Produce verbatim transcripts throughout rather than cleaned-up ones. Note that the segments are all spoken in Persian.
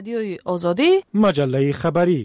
رادیوی آزادی، مجله خبری.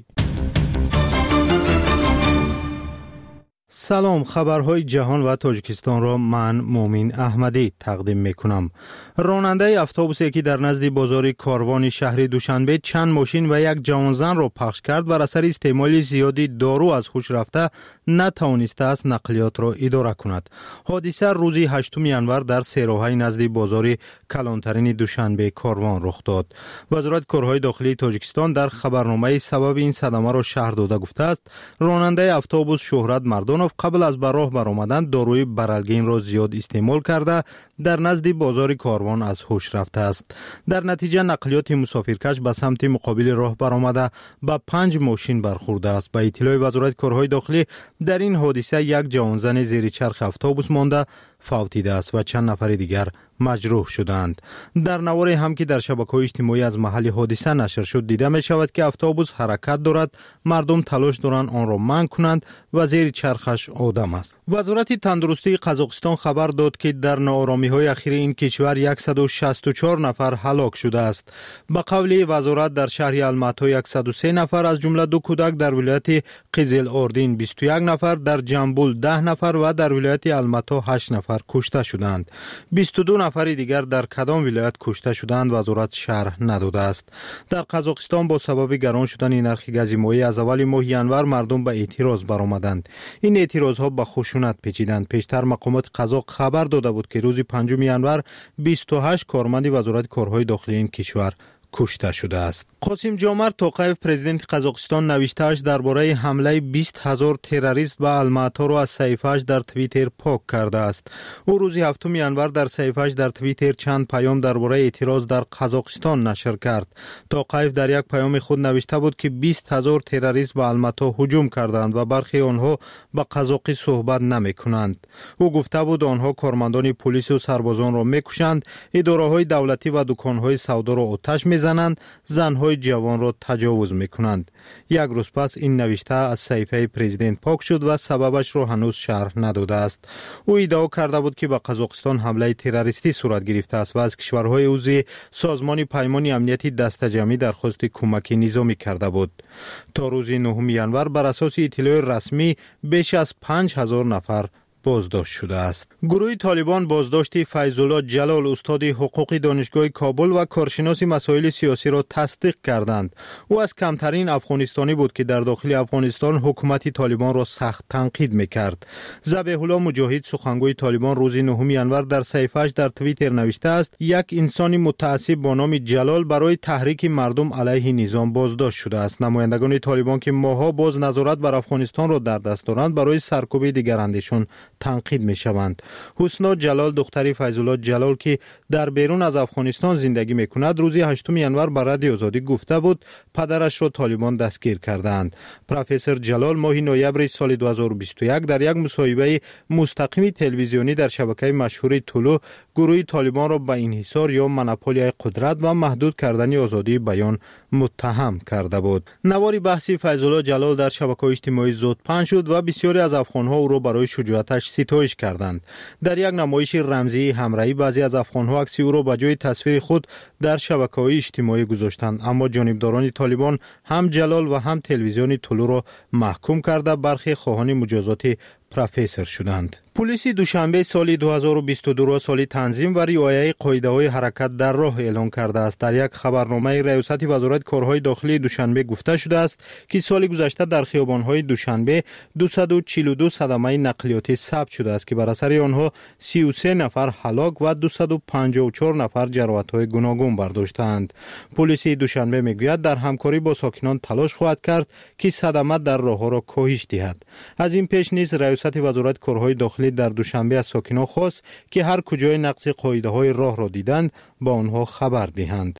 سلام، خبرهای جهان و تاجیکستان را من مومین احمدی تقدیم میکنم. راننده اتوبوسی که در نزد بازار کاروان شهر دوشنبه چند ماشین و یک جوانزن را پخش کرد بر اثر استعمال زیادی دارو از هوش رفته نتوانسته است نقلیات را اداره کند. حادثه روز هشتم ژانویه در سه نزد بازار کلانترین دوشنبه کاروان رخ داد. وزارت کارهای داخلی تاجیکستان در خبرنامه سبب این صدمه را شرح داده گفته است راننده اتوبوس شهرت مردانov قبل از به راه برآمدن داروی برالگین را زیاد استعمال کرده در نزد بازار کاروان از هوش رفته است. در نتیجه نقلیات مسافرکش به سمت مقابل راه برآمده به پنج ماشین برخورده است. به اطلاع وزارت کارهای داخلی در این حادثه یک جوانزن زیر چرخ اتوبوس مانده فوتیده است و چند نفر دیگر مجروح شدند. در نواری هم که در شبکه‌های اجتماعی از محل حادثه نشر شد دیده می شود که اتوبوس حرکت دارد، مردم تلاش دارند آن را منع کنند و زیر چرخش آدم است. وزارت تندرستی قزاقستان خبر داد که در ناآرامی‌های اخیر این کشور صد و شصت و چهار نفر هلاک شده است. به قول وزارت در شهر الماتا صد و سه نفر از جمله دو کودک، در ولایت قزل اردین بیست و یک نفر، در جنبول ده نفر و در ولایت الماتا هشت نفر کشته شدند. بیست و دو نفر دیگر در کدام ولایت کشته شدند وزارت شرح نداده است. در قزاقستان با سبب گران شدن نرخ گاز مایع از اول ماه ژانویه مردم به اعتراض برآمدند. این اعتراضها به خشونت پیچیدند. پیشتر مقامات قزاق خبر داده بود که روز پنجم ژانویه بیست و هشت کارمند وزارت کارهای داخلی این کشور کشته شده است. قاسم جامرد توقیف پرزیدنت قزاقستان نوشته‌اش درباره حمله بیست هزار تروریست به الماتا را از صفحه‌اش در توییتر پاک کرده است. او روز هفتم ژانویه در صفحه‌اش در توییتر چند پیام درباره اعتراض در قزاقستان نشر کرد. توقیف در یک پیام خود نوشته بود که بیست هزار تروریست به الماتا هجوم کردند و برخی آنها به قزاقی صحبت نمی‌کنند. او گفته بود آنها کارمندان پلیس و سربازان را می‌کشند، اداره‌های دولتی و دکان‌های سودا را آتش می‌زنند، زن‌های جوان را تجاوز می‌کنند. یک روز پس این نوشته از صفحه پرزیدنت پاک شد و سببش را هنوز شرح نداده است. او ادعا کرده بود که به قزاقستان حمله تروریستی صورت گرفته است و از کشورهای عضو سازمان پیمان امنیتی دست جمعی درخواست کمک نظامی کرده بود. تا روز نهم ژانویه بر اساس اطلاع رسمی بیش از پنج هزار نفر بازداشت شده است. گروه طالبان بازداشت فیض‌الله جلال استاد حقوق دانشگاه کابل و کارشناس مسائل سیاسی را تصدیق کردند. او از کمترین افغانستانی بود که در داخل افغانستان حکومت طالبان را سخت تنقید می‌کرد. ذبیح الله مجاهد سخنگوی طالبان روز نهم ژانویه در صفحه‌اش در توییتر نوشته است یک انسان متعصب با نام جلال برای تحریک مردم علیه نظام بازداشت شده است. نمایندگان طالبان که ماها باز نظارت بر افغانستان را در دست دارند برای سرکوب دیگراندیشان تنقید می شوند. حسنا جلال دختری فیض‌الله جلال که در بیرون از افغانستان زندگی می کند روز هشتم ژانویه بر رادیو آزادی گفته بود پدرش را طالبان دستگیر کردند. پروفسور جلال ماه نوامبر سال دو هزار و بیست و یک در یک مصاحبه مستقیم تلویزیونی در شبکه مشهور طلوع گروه طالبان را به انحصار یا مونوپولی قدرت و محدود کردن آزادی بیان متهم کرده بود. نواری بحثی فیض‌الله جلال در شبکه‌های اجتماعی زودپن شد و بسیاری از افغان‌ها او را برای شجاعتش ستایش کردند. در یک نمایش رمزی همراهی بعضی از افغان‌ها عکس او را به جای تصویر خود در شبکه‌های اجتماعی گذاشتند، اما جانبداران طالبان هم جلال و هم تلویزیون طلوع را محکوم کرده برخی خواهان مجازات پروفسور شدند. پلیس دوشنبه سال دو هزار و بیست و دو را سال تنظیم و رعایت قاعده‌های حرکت در راه اعلان کرده است. در یک خبرنامه ریاست وزارت کارهای داخلی دوشنبه گفته شده است که سال گذشته در خیابان‌های دوشنبه دویست و چهل و دو صدمه نقلیاتی ثبت شده است که بر اثر آنها سی و سه نفر هلاک و دویست و پنجاه و چهار نفر جراحت‌های گوناگون برداشتند. پلیس دوشنبه میگوید در همکاری با ساکنان تلاش خواهد کرد که صدمه در راه‌ها را کاهش دهد. از این پیش نیز ریاست وزارت کارهای داخلی در دوشنبه از ساکنان خواست که هر کجای نقض قاعده‌های راه را دیدند با آنها خبر دهند.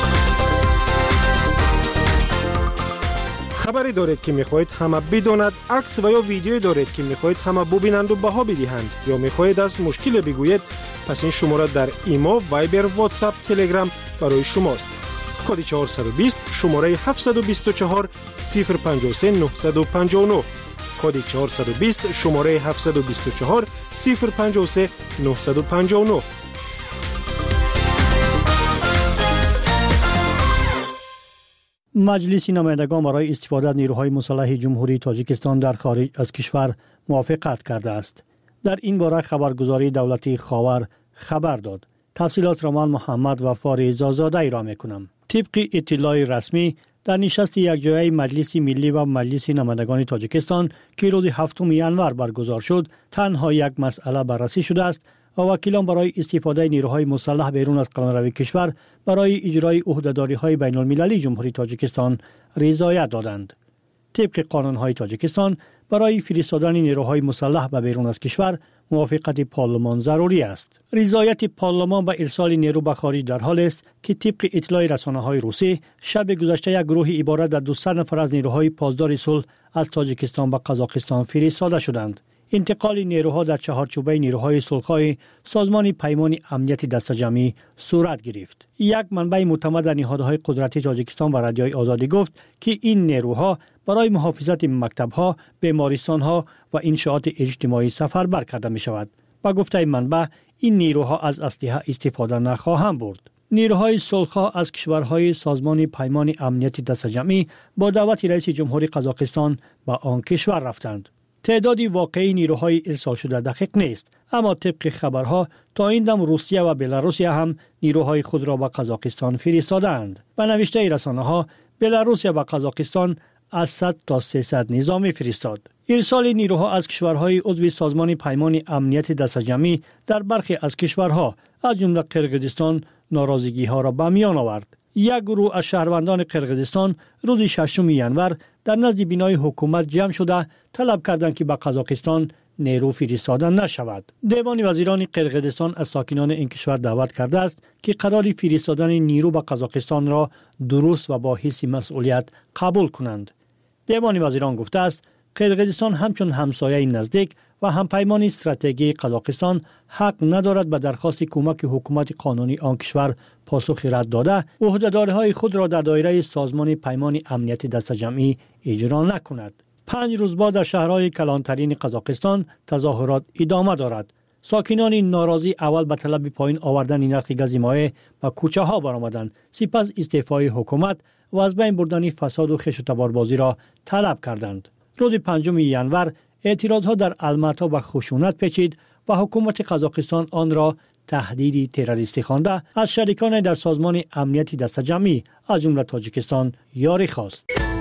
خبری دارید که میخواهید همه بداند، عکس و یا ویدیویی دارید که میخواهید همه ببینند و بها بدهند، یا میخواهید از مشکل بگویید، پس این شماره در ایما، وایبر، واتساپ، تلگرام برای شماست. کد چهارصد و بیست شماره هفتصد و بیست و چهار صفر پنجاه و سه نهصد و پنجاه و نه کد چهارصد و بیست شماره هفتصد و بیست و چهار صفر پنجاه و سه نهصد و پنجاه و نه. . مجلس نمایندگان برای استفاده از نیروهای مسلح جمهوری تاجیکستان در خارج از کشور موافقت کرده است. در این باره خبرگزاری دولتی خاور خبر داد. تفصیلات را من محمد و فاریز آزاده ای را میکنم. طبق اطلاع رسمی در نشست یکجایی مجلس ملی و مجلس نمایندگان تاجیکستان که روز هفتم ژانویه برگزار شد، تنها یک مسئله بررسی شده است و وکیلان برای استفاده نیروهای مسلح بیرون از قلمرو کشور برای اجرای عهدهداری‌های بین المللی جمهوری تاجیکستان رضایت دادند. طبق قانون‌های تاجیکستان برای فرستادن نیروهای مسلح به بیرون از کشور موافقت پارلمان ضروری است. رضایت پارلمان به ارسال نیرو به خارج در حال است که طبق اطلاع رسانه‌های روسی شب گذشته یک گروه عبارت از دویست نفر از نیروهای پاسدار صلح از تاجیکستان به قزاقستان فرستاده شدند. انتقال نیروها در چهارچوبه نیروهای صلح‌خواه سازمان پیمان امنیت دسته‌جمعی صورت گرفت. یک منبع معتمد در نهادهای قدرتی تاجیکستان و رادیوی آزادی گفت که این نیروها برای محافظت مکتب‌ها، بیمارستان‌ها و انشاءات اجتماعی سفربر کرده می‌شود. با گفته منبع این نیروها از اسلحه استفاده نخواهند برد. نیروهای صلح‌خواه از کشورهای سازمان پیمان امنیت دسته‌جمعی با دعوت رئیس جمهوری قزاقستان به آن کشور رفتند. تعداد واقعی نیروهای ارسال شده دقیق نیست، اما طبق خبرها تا این دم روسیه و بلاروسیه هم نیروهای خود را به قزاقستان فرستادند. به نوشته رسانه‌ها بلاروسیه به قزاقستان از صد تا سیصد نظامی فرستاد. ارسال نیروها از کشورهای عضو سازمان پیمان امنیت دسته‌جمعی در برخی از کشورها از جمله قرقیزستان ناراضگی‌ها را به میان آورد. یک گروه از شهروندان قرقیزستان روز ششم ژانویه در نزد بینای حکومت جمع شده طلب کردند که به قزاقستان نیرو فرستاده نشود. دیوان وزیران قرقیزستان از ساکنان این کشور دعوت کرده است که قرار فرستادن نیرو به قزاقستان را درست و با حس مسئولیت قبول کنند. دیوان وزیران گفته است قرقیزستان همچون همسایه نزدیک و همپیمان استراتژیک قزاقستان حق ندارد به درخواست کمک حکومت قانونی آن کشور پاسخ رد داده عهدهداری‌های خود را در دایره سازمان پیمان امنیت دسته‌جمعی اجرا نکند. پنج روز بعد در شهرهای کلانترین قزاقستان تظاهرات ادامه دارد. ساکنان ناراضی اول به طلب پایین آوردن نرخ گاز مایع به کوچه ها برآمدند، سپس استعفای حکومت و از بین بردن فساد و خش و تباربازی را طلب کردند. روز پنجم ژانویه اعتراضها در الماتا و خشونت پیچید و حکومت قزاقستان آن را تهدیدی تروریستی خوانده از شریکان در سازمان امنیت دسته‌جمعی از جمله تاجیکستان یاری خواست.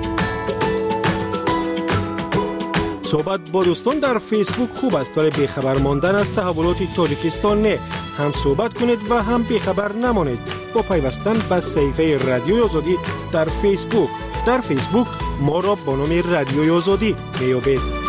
صحبت با دوستان در فیسبوک خوب است، ولی بیخبر ماندن از تحولات تاجیکستان نه. هم صحبت کنید و هم بیخبر نمانید با پیوستن به صفحه رادیوی آزادی در فیسبوک. در فیسبوک ما را با نام رادیوی آزادی میابید.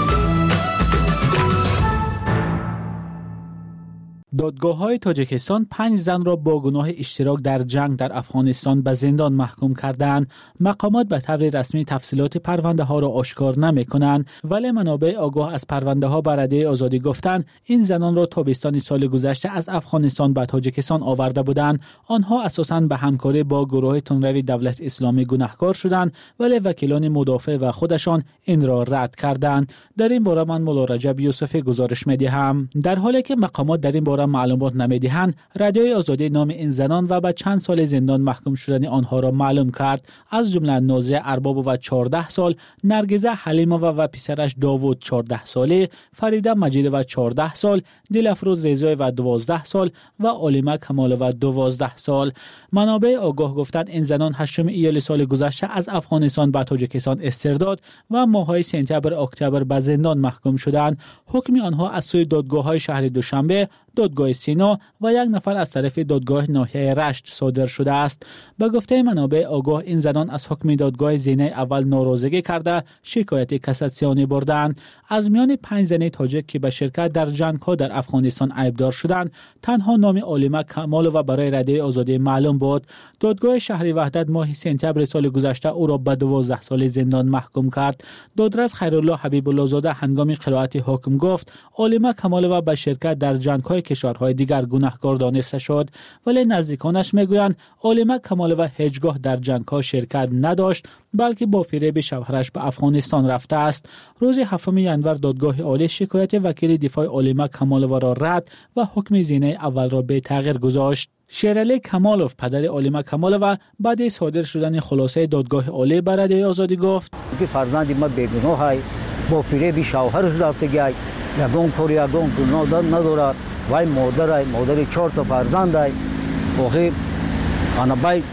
دادگاه‌های تاجیکستان پنج زن را با گناه اشتراک در جنگ در افغانستان به زندان محکوم کردند. مقامات به طور رسمی تفصیلات پرونده ها را آشکار نمی کنند، ولی منابع آگاه از پرونده ها به رادیوی آزادی گفتند این زنان را تابستان سال گذشته از افغانستان به تاجیکستان آورده بودند. آنها اساساً به همکاری با گروه تندروی دولت اسلامی گناهکار شدند، ولی وکیلان مدافع و خودشان این را رد کردند. در این باره من مولا رجب یوسفی گزارش می‌دهم. در حالی که مقامات در این باره معلومات نمی‌دهند، رادیوی آزادی نام این زنان و به چند سال زندان محکوم شدن آنها را معلوم کرد. از جمله نازیه ارباب و چهارده سال، نرگزه حلیمووا و پسرش داوود چهارده ساله، فریده مجید و چهارده سال، دلفروز رضایی و دوازده سال و علیمه کمال و دوازده سال. منابع آگاه گفتند این زنان هشتم ایول سال گذشته از افغانستان به تاجیکستان استرداد و ماه‌های سپتامبر اکتبر به زندان محکوم شدند. حکم آنها از سوی دادگاه‌های شهر دوشنبه، دادگاه سینا و یک نفر از طرف دادگاه ناحیه رشت صادر شده است. به گفته منابع آگاه این زنان از حکم دادگاه زینه اول ناراضگی کرده شکایت کاساسیونی بردند. از میان پنج زن تاجیک که به شرکت در جنگ‌ها در افغانستان عیبدار شدند، تنها نام علیمه کمالووا برای رادیوی آزادی معلوم بود. دادگاه شهر وحدت ماه سپتامبر سال گذشته او را به دوازده سال زندان محکوم کرد. دادرس خیرالله حبیب الله زاده هنگام قرائت حکم گفت علیمه کمالووا به شرکت در جنگ‌های های کشورهای دیگر گناهکار دانسته شد، ولی نزدیکانش میگویند عالمه کمالوا هیچگاه در جنگ‌ها شرکت نداشت، بلکه با فریب شوهرش به افغانستان رفته است. روز هفتم ژانویه دادگاه عالی شکایت وکیل دفاع عالمه کمالوا را رد و حکم زینه اول را به تغییر گذاشت. شیرعلی کمالوف پدر عالمه کمالوا بعد از صادر شدن خلاصه دادگاه عالی بر رادیوی آزادی گفت که فرزند ما بیگناه است، با فریب شوهرش رفته گی، یگان کاری یگان گناه ندارد، وای مادر مادر چهار تا فرزند است. واقعا انا بای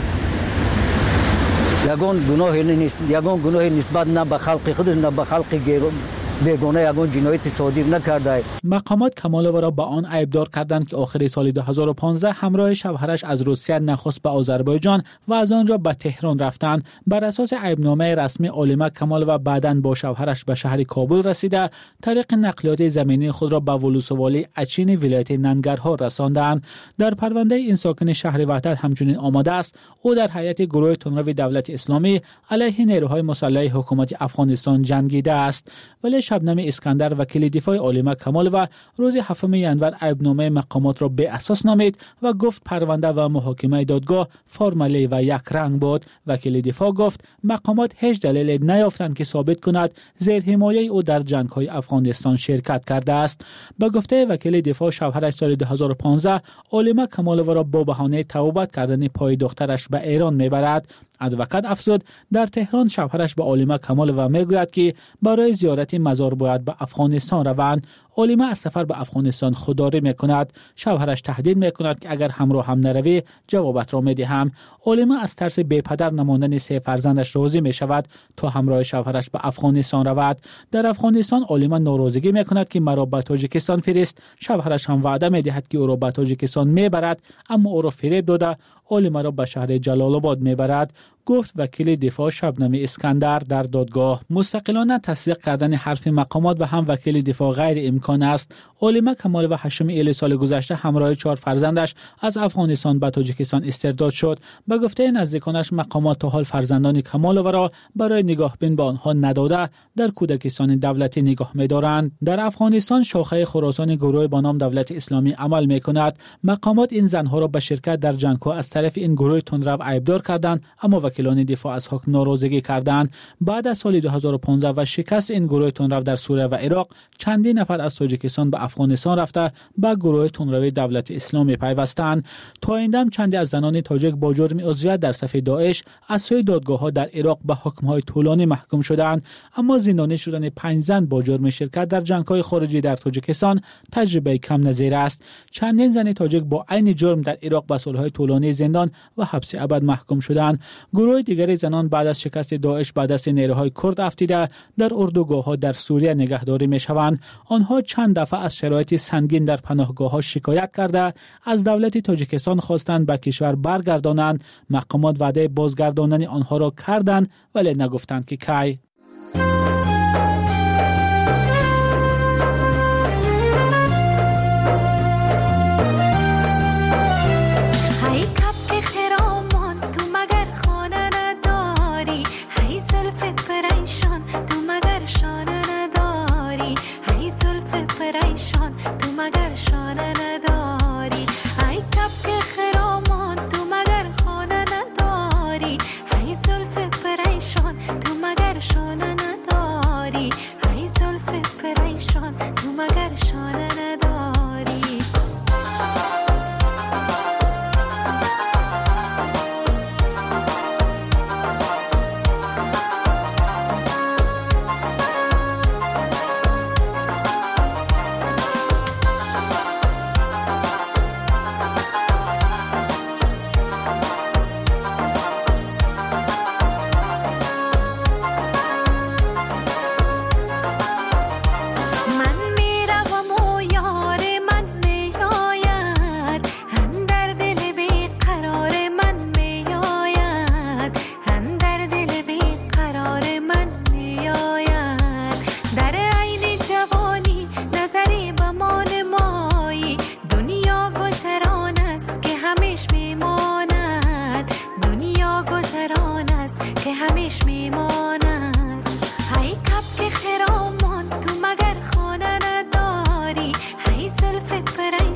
یگان گناه نیست، یگان گناه نسبت نه به خلق خودش نه به خلق گیرون بیگانه یگان جنایت صادر نکرده. مقامات کمالوا را به آن عیبدار کردند که آخر سال دو هزار و پانزده همراه شوهرش از روسیه نخست به آذربایجان و از آنجا به تهران رفتند. بر اساس عیبنامه رسمی عالمه کمالوا بعداً با شوهرش به شهر کابل رسیده، طریق نقلیات زمینی خود را به ولسوالی اچین ولایت ننگرهار رساندند. در پرونده این ساکن شهر وحدت همچنین آمده است او در هیئت گروه تندرو دولت اسلامی علیه نیروهای مسلح حکومت افغانستان جنگیده است. ولی شبنم اسکندر وکیل دفاع عالمه کمالوا روز هفتم ژانویه عیبنامه مقامات را به اساس نامید و گفت پرونده و محاکمه دادگاه فرمالی و یک رنگ بود. وکیل دفاع گفت مقامات هیچ دلیل نیافتند که ثابت کند زیر حمایه او در جنگ‌های افغانستان شرکت کرده است. به گفته وکیل دفاع شوهرش سال دو هزار و پانزده عالمه کمالوا را با بهانه توبت کردن پای دخترش به ایران میبرد. ادوکات افزود در تهران شوهرش به عالمه کمالوا میگوید که برای زیارت مزار باید به افغانستان روند. عالمه از سفر به افغانستان خودداری میکند. شوهرش تهدید میکند که اگر همراه هم نروی جوابت را میدهم. عالمه از ترس بی پدر نماندن سه فرزندش راضی میشود تا همراه شوهرش به افغانستان رود. در افغانستان عالمه ناراضگی میکند که مرا به تاجیکستان فرست. شوهرش هم وعده میدهد که او را به تاجیکستان میبرد، اما او را فریب داده عالمه را به شهر جلال آباد میبرد، گفت وکیل دفاع شبنم اسکندر در دادگاه. مستقلانه تصدیق کردن حرف مقامات و هم وکیل دفاع غیر امکان است. عالمه کمالوا هشتم ایلول سال گذشته همراه چهار فرزندش از افغانستان به تاجیکستان استرداد شد. به گفته نزدیکانش مقامات تا حال فرزندان کمالوا را برای نگاهبین به آنها نداده در کودکستان دولتی نگاه می‌دارند. در افغانستان شاخه خراسان گروه با نام دولت اسلامی عمل می‌کند. مقامات این زنها را به شرکت در جنگ‌ها از طرف این گروه تندرو عیبدار کردند، اما وکیلان دفاع از حکم ناراضگی کردند. بعد از سال دو هزار و پانزده و شکست این گروه تندرو در سوریه و عراق، چندین نفر از تاجیکستان به افغانستان رفته به گروه تندرو دولت اسلامی پیوستند. تا این دم چندی از زنان تاجیک با جرم عضویت در صف داعش از سوی دادگاه‌ها در عراق به حکم‌های طولانی محکوم شدند، اما زندانی شدن پنج زن با جرم شرکت در جنگ‌های خارجی در تاجیکستان تجربه کم نظیر است. چندین زن تاجیک با عین جرم در عراق به سال‌های طولانی زندان و حبس ابد محکوم شدند. گروه دیگر زنان بعد از شکست داعش بعد از نیروهای کرد افتیده در اردوگاه‌ها در سوریه نگهداری می‌شوند. آنها چند دفعه از شرایط سنگین در پناهگاه‌ها شکایت کرده از دولت تاجیکستان خواستند به کشور برگردانند. مقامات وعده بازگرداندن آنها را کردند ولی نگفتند که کی. But I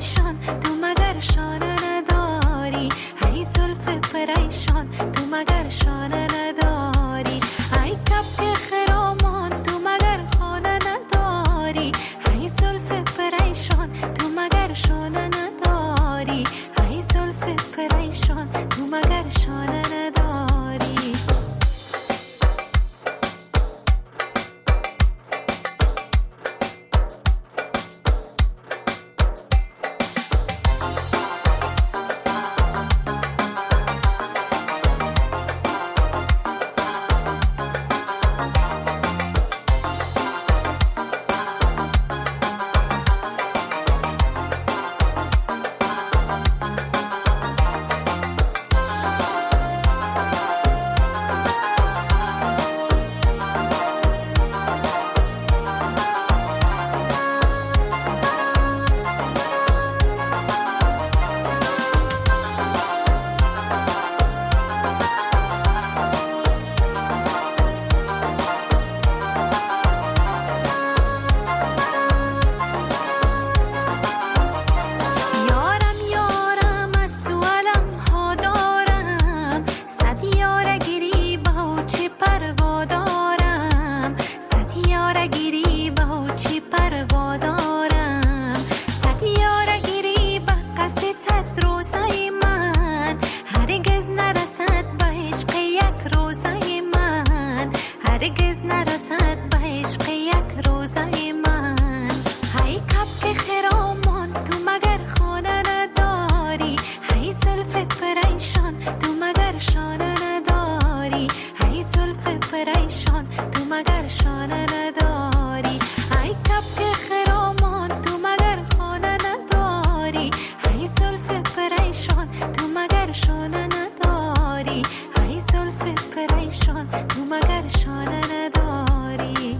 مگر شانه نداری ای کبک خرامان تو مگر خانه نداری ای زلف پریشان تو مگر شانه نداری ای زلف پریشان تو مگر شانه نداری.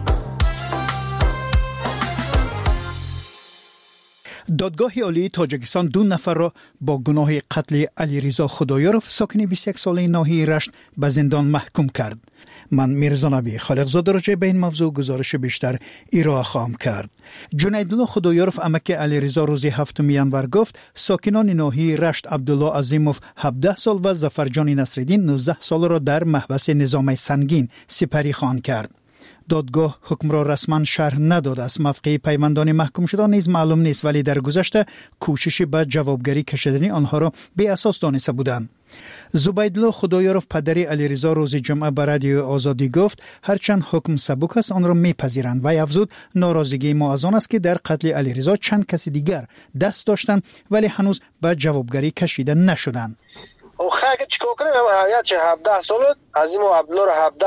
دادگاه عالی تاجیکستان دو نفر را با گناه قتل علیرضا خدایارف ساکن بیست و یک ساله ناحیه رشت به زندان محکوم کرد. من میرزا نبی خالقزاده راجع به این موضوع گزارش بیشتر ارائه خواهم کرد. جنیدالله خدایارف عمک علیرضا روز هفتم ینور گفت ساکنان ناحیه رشت عبدالله عظیموف هفده سال و ظفرجان نصرالدین نوزده سال را در محبس نظام سنگین سپری خوان کرد. دادگاه حکم را رسما شرح نداد است. موقع پیوندان محکوم شدن نیز معلوم نیست، ولی در گذشته کوشش به جوابگری کشیدن آنها را بی اساس دانسته بودند. زبیدالله خدایارف پدر علیرضا روز جمعه به رادیو آزادی گفت هرچند حکم سبک است آن را میپذیرند و افزود ناراضگی ما از آن است که در قتل علیرضا چند کسی دیگر دست داشتند ولی هنوز به جوابگری کشیده نشدند. او خاک چیکار کنه یا چه هفده سال عظیم و عبدالله هفده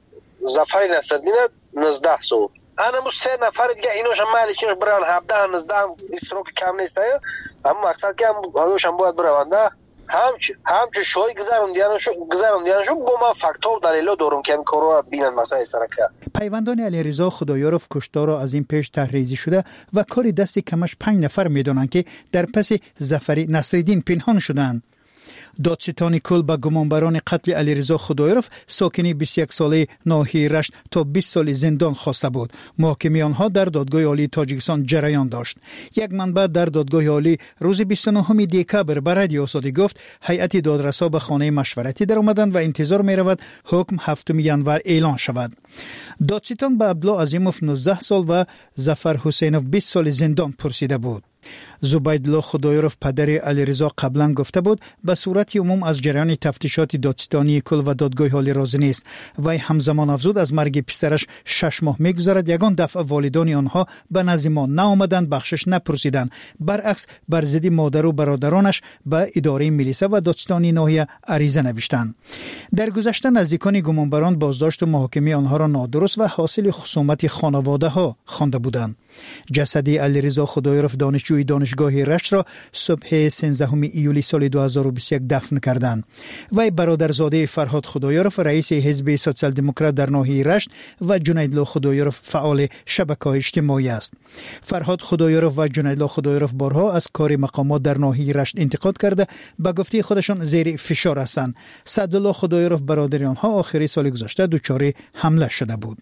ظفر نصرالدین نوزده سال انا مو سه نفر دیگه اینوش هم مالش بران هفده نوزده استروک کم نیست اما مقصد که هایوش هم باید برونده همچه همچه شوی گذراندیانشو گذراندیانشو با ما فاکتور دلیل دارم که این کارو بینن مسائل سرکه. پیوندان علیرضا خدایارف کشتار را از این پیش تحریزی شده و کاری دستی کمش پنج نفر میدونن که در پس ظفر نصرالدین پنهان شدند. دادستان کل به گمانبران قتل علیرضا خدایارف ساکن بیست و یک ساله ناحیه رشت تا بیست سال زندان خواسته بود. محاکمه آنها در دادگاه عالی تاجیکستان جریان داشت. یک منبع در دادگاه عالی روز بیست و نه دکبر به رادیو آزادی گفت هیئت دادرسا به خانه مشورتی در آمدند و انتظار می رود حکم هفتم ینور اعلان شود. دادستان به عبدالله عظیموف نوزده سال و ظفر حسینوف بیست سال زندان پرسیده بود. زبیدالله خدایارف پدر علیرضا قبلا گفته بود به صورت عموم از جریان تفتیشات دادستانی کل و دادگاه عالی راضی نیست. وی همزمان افزود از مرگ پسرش شش ماه میگذرد یگان دفعه والدان آنها به نزد ما نآمدند بخشش نپرسیدند. برعکس بر ضد مادر و برادرانش به اداره میلیسا و دادستانی ناحیه عریضه نوشتند. در گذشته نزدیکان گمانبران بازداشت و محاکمه آنها را نادرست و حاصل خصومت خانواده ها خوانده بودند. جسد علیرضا خدایارف دانشجوی دانشگاه رشت را صبح سیزدهم ایولی سال دو هزار و بیست و یک دفن کردند. وی برادرزاده فرهاد خدایارف رئیس حزب سوسیال دموکرات در ناحیه رشت و جنیدالله خدایارف فعال شبکه‌های اجتماعی است. فرهاد خدایارف و جنیدالله خدایارف بارها از کار مقامات در ناحیه رشت انتقاد کرده به گفته خودشان زیر فشار هستند. سعدالله خدایارف برادر آنها آخری سال گذشته دچار حمله شده بود.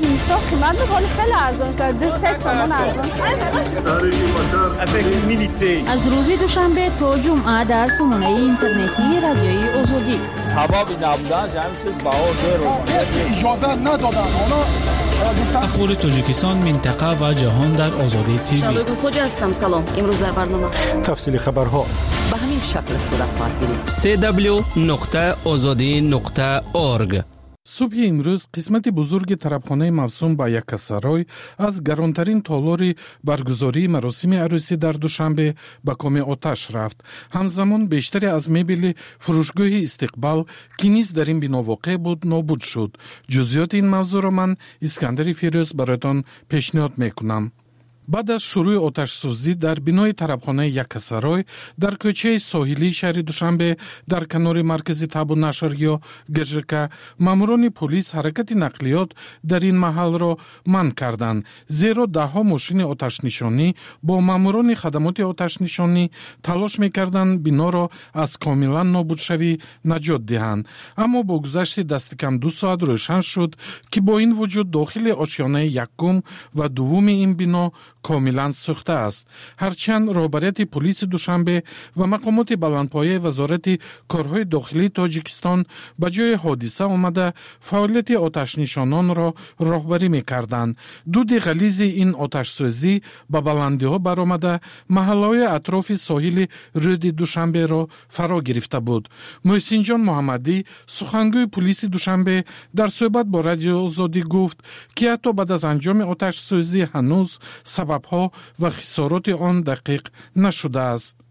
از روز دوشنبه تا جمعه در سامانه اینترنتی رادیوی آزادی حبابی نبودن همین چیز بهار رو اجازه ندادن. اخبار تاجیکستان منطقه و جهان در آزادی تیوی. شبکه خوجا هستم. سلام. امروز در برنامه تفصیل خبرها به همین شکل صورت خواهد گرفت. سی دبلیو نقطه آزادی نقطه اورگ. صبح امروز قسمت بزرگ طربخانه موسوم به یکسرای از گرانترین تالار برگزاری مراسم عروسی در دوشنبه به کام آتش رفت. همزمان بیشتری از مبل فروشگاه استقبال که نیز در این بنا واقع بود نابود شد. جزئیات این موضوع را من اسکندر فیروز برایتان پیشنهاد میکنم. بعد از شروع آتش سوزی در بنای طربخانه یکسرای در کوچه ساحلی شهر دوشنبه در کنار مرکز تاب و نشر یا گژرکه ماموران پلیس حرکت نقلیات در این محل را منع کردند، زیرا ده ها ماشین آتش نشانی با ماموران خدمات آتش نشانی تلاش می‌کردند بنا را از کاملا نابود شوی نجات دهند. اما با گذشت دست کم دو ساعت روشن شد که با این وجود داخل آشیانه یکم و دوم این بنا کاملا سوخته است. هرچند رهبریت پلیس دوشنبه و مقامات بلندپایه وزارت کارهای داخلی تاجیکستان به جای حادثه آمده فعالیت آتش نشانان را راهبری می‌کردند. دود غلیظ این آتش سوزی به بلندی‌ها برآمده محله‌های اطراف ساحل رود دوشنبه را فرا گرفته بود. محسن جان محمدی سخنگوی پلیس دوشنبه در صحبت با رادیو آزادی گفت که حتی بعد از انجام آتش سوزی هنوز سبب‌ها و خسارات آن دقیق نشده است.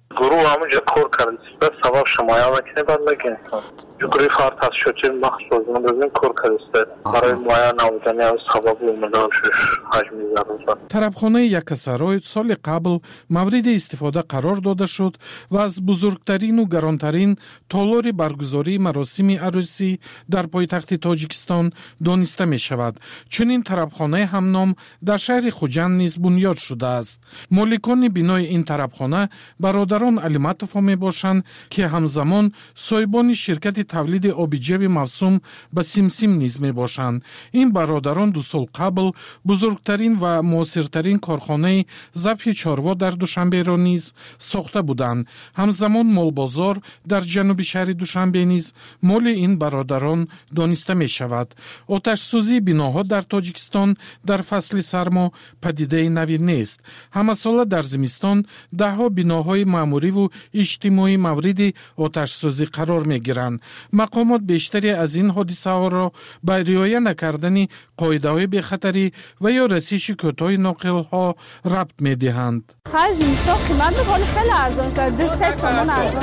گروه همونجا کار کردیم سبب شمایه مکنه بر لگه جگری خارت از شوچه مخصوص من بزنیم کار کردیم برای مایه نمودنی از سبب مدارشش حجمی ضرورت. طربخانه یکسرای سال قبل مورد استفاده قرار داده شد و از بزرگترین و گرانترین تالار برگزاری مراسم عروسی در پایتخت تاجیکستان دانسته می شود. چنین طربخانه همنام در شهر خوجند نیز بنیاد شده است. مالکان بنای این طربخانه برادران علیمتوف می باشند که همزمان صاحبان شرکت تولید آبجو موسوم به سیمسیم نیز می باشند. این برادران دو سال قبل بزرگترین و موثرترین کارخانه ذبح چاروا در دوشنبه را نیز ساخته بودند. همزمان مال بازار در جنوب شهر دوشنبه نیز مال این برادران دانسته می شود. آتش سوزی بناها در تاجیکستان در فصل سرما پدیده نوی نیست. همه ساله در زمستان ده ها بناهای معمولی و اجتماعی مورد آتش سوزی قرار می گیرند. مقامات بیشتری از این حادثه ها را به رعایت نکردن قاعده های بی‌خطری و یا رسیدگی کوتاه ناقل ها ربط می دهند. خرج زمستان قیمت می‌کنه خیلی ارزان شده. دو سه تومان ارزان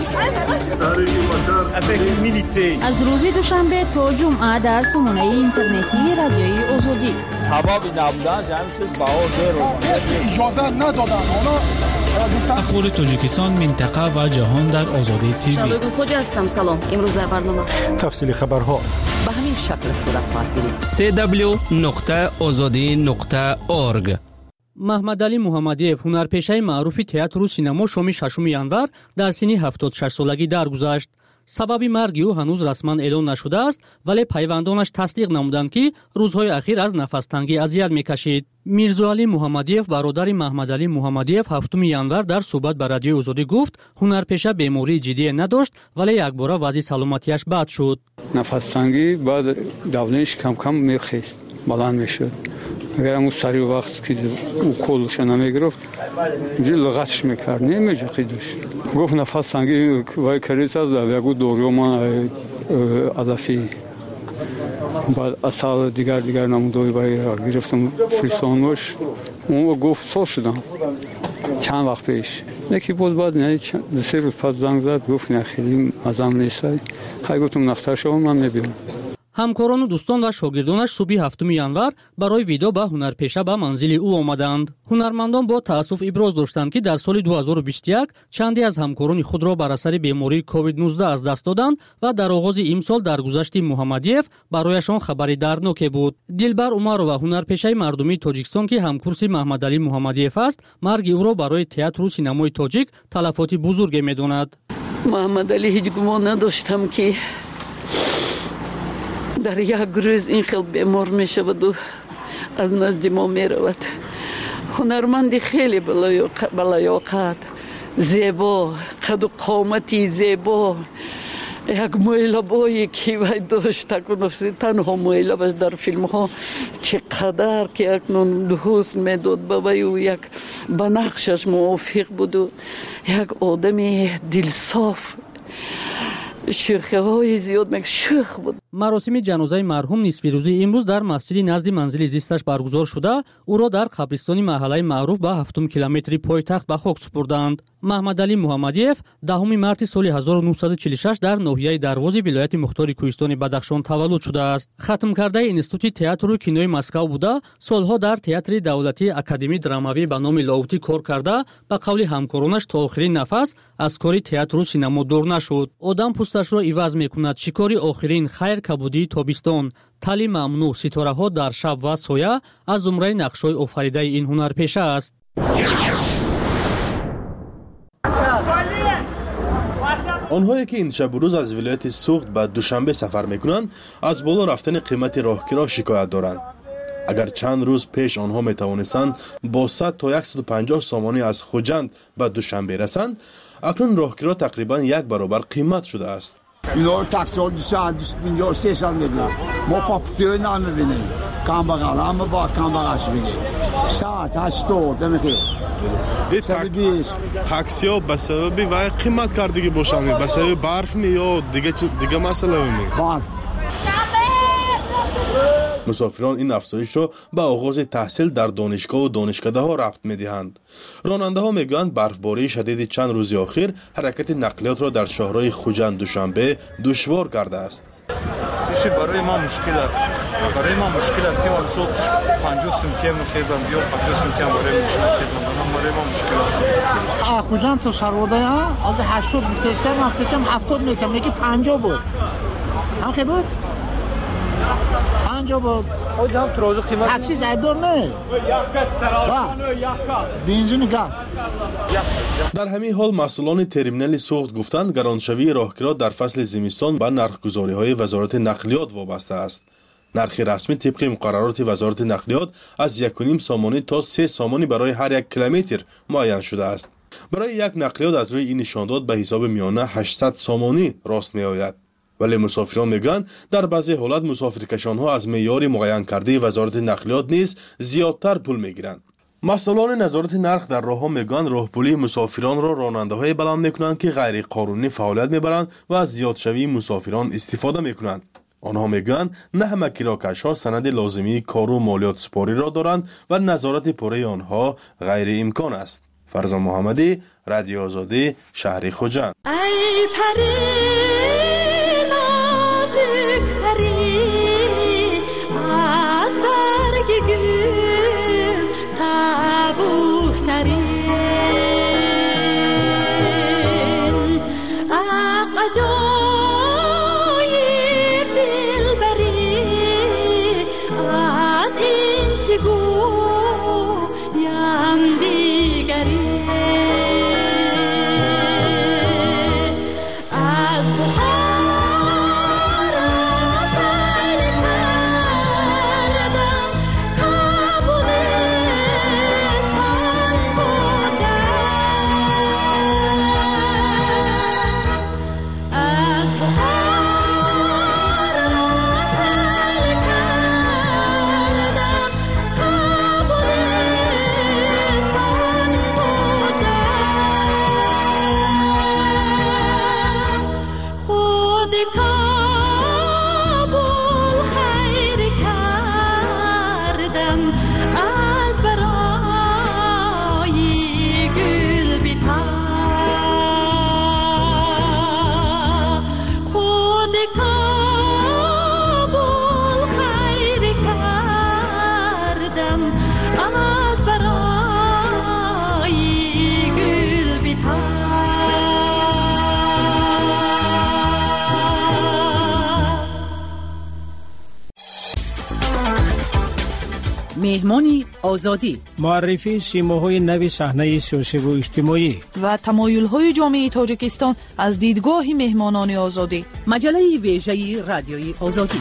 شده. از روز دوشنبه تا جمعه در سامانه اینترنتی رادیوی آزادی. سببی نبودن همین چیز بها زیرو. اجازه ندادن. اخبار تاجیکستان، منطقه و جهان در آزادی تیوی. شالوی خوجا هستم. سلام. امروز در برنامه تفصیل خبرها به همین شکل صورت خواهد گرفت. سی دبلیو نقطه آزادی نقطه اورگ. محمد علی محمدیف هنرپیشه معروف تئاتر و سینما شام ششم январ در سن هفتاد و شش سالگی درگذشت. سبب مرگ او هنوز رسما اعلام نشده است، ولی پیوندانش تصدیق نمودند که روزهای اخیر از نفس تنگی اذیت می‌کشید. میرزا علی محمدیف برادر محمد علی محمدیف هفتم январ در صحبت با رادیو آزادی گفت هنرپیشه بیماری جدی نداشت، ولی یک بار وضع سلامتیش بد شد. نفس تنگی بعد دورانش کم کم می‌خیست، بلند می‌شد. اگر اون سری وقت که او کلش نمیگرفت جل لغتش میکرد نمیجه خیدش گفت نفس تنگی وای کریس از یکو دوریو من علفی بعد اصال دیگر دیگر نمودوی وای گرفتم فریسانوش اون گفت سال شدم چند وقت پیش یکی بود بعد نه سه روز پس زنگ زد گفت نه خیلی مزم نیست های گفتم نختر شما من میبینم. همکاران و دوستان و شاگردانش صبح هفتم январ برای ویدیو با هنرپیشه به منزل او آمدند. هنرمندان با تأسف ابراز داشتند که در سال دو هزار و بیست و یک چندی از همکاران خود را بر اثر بیماری کووید نوزده از دست دادند و در آغاز امسال درگذشت محمدیف برایشان خبری دردناک بود. دلبر عمرو و هنرپیشه مردمی تاجیکستان که همکورس محمد علی محمدیف است، مرگ او را برای تئاتر و سینمای تاجیک تلفات بزرگ می‌داند. محمد علی هیچ گمان نداشتم که در یک روز این خیلی بیمار می شود و از نزد ما می رود. هنرمندی خیلی بلایاقت، زیبا، قد و قامتی زیبا، یک مایلابایی که وی داشت تنها مایلابش در فیلم ها چقدر که اکنون حسن می داد به وی و یک بنقشش موافق بود و یک آدمی دلصاف شوخی های زیاد میگه شوخ بود. مراسم جنازه مرحوم نصف روزی امروز در مسجد نزد منزل زیستش برگزار شده. او را در قبرستان محله معروف به هفتم کیلومتری پایتخت به خاک سپردند. محمد علی محمدیف دهم مارس سال هزار و نهصد و چهل و شش در ناحیه دروازه ولایت مختار کوهستان بدخشان تولد شده است. ختم کرده اینستیتوت تئاتر و کینوی مسکو بوده. سالها در تئاتر دولتی اکادمی دراماوی به نام لاوتی کار کرده. به قول همکارانش تا آخرین نفس از کار تئاتر و سینما دور نشد. آدم پوستش را عوض میکند. شکاری آخرین خیر کبودی تابستان، تلی ممنوع، ستاره ها در شب و سایه از زمره نقش‌های آفریده این هنرپیشه است. آنهایی که این شب و روز از ولایت سوخت به دوشنبه سفر میکنند از بالا رفتن قیمت راهکرا شکایت دارند. اگر چند روز پیش آنها میتوانستند با صد تا صد و پنجاه سامانی از خوجند به دوشنبه رسند، اکنون راهکرا تقریبا یک برابر قیمت شده است. اینا تاکسی ها دوشند دوست پینجا و سیشن میدونم ما پاپتیوی نمیبینیم کم بقل همه با کم بقلش بگیم ساعت هشتور دمیخیر تاکسی ها به سببی وای قیمت کردگی باشند به سبب برف می یا دیگه دیگه مسئله می برف مسافران این افزایش را به آغاز تحصیل در دانشگاه و دانشکده ها ربط می‌دهند. راننده ها میگویند برفباری شدید چند روز اخیر حرکت نقلیات را در شهرهای خوجند دوشنبه دشوار کرده است. ایشی برای ما مشکل است. برای ما مشکل است که ما صبح پنجاه سنتی هم خیزم یا پنجاه سنتی هم برای مشکل خیزم. برای ما مشکل است. خوجند تو سرواده ها از هشتاد گفتم گفتم هفتاد میگم یکی پنجاه بود. هم که بود؟ پنجاه بود. آجام ترازو قیمت تاکسی زایدار نه. بنزین گاز. در همین حال مسئولان ترمینال سوخت گفتند گرانشوی راهگیرها در فصل زمستان به نرخ‌گذاری‌های وزارت نقلیات وابسته است. نرخ رسمی طبق مقررات وزارت نقلیات از یک و نیم سامانی تا سه سامانی برای هر یک کیلومتر معین شده است. برای یک نقلیات از روی این نشانداد به حساب میانه هشتصد سامانی راست می آید. ولی مسافران میگویند در بعضی حالت مسافرکشانها از معیار معین کرده وزارت نقلیات نیز زیادتر پول میگیرند. مسئولان نظارت نرخ در راهها میگویند راهپولی مسافران را راننده‌های بلند میکنند که غیر قانونی فعالیت میبرند و از زیادشوی مسافران استفاده میکنند. آنها میگویند نه همه کراکش‌ها سند لازمی کار و مالیات سپاری را دارند و نظارت پوره آنها غیر امکان است. فرزان محمدی، رادیو آزادی، شهر خوجند. ای پری نازک پری از برگ گل سبکترین عقل جای دلبری از این چه گویم دیگری مهمانی آزادی، معرفی سیماهای نوی صحنه سیاسی و اجتماعی و تمایل‌های جامعه تاجیکستان از دیدگاه مهمانان آزادی. مجله ویژه رادیوی آزادی.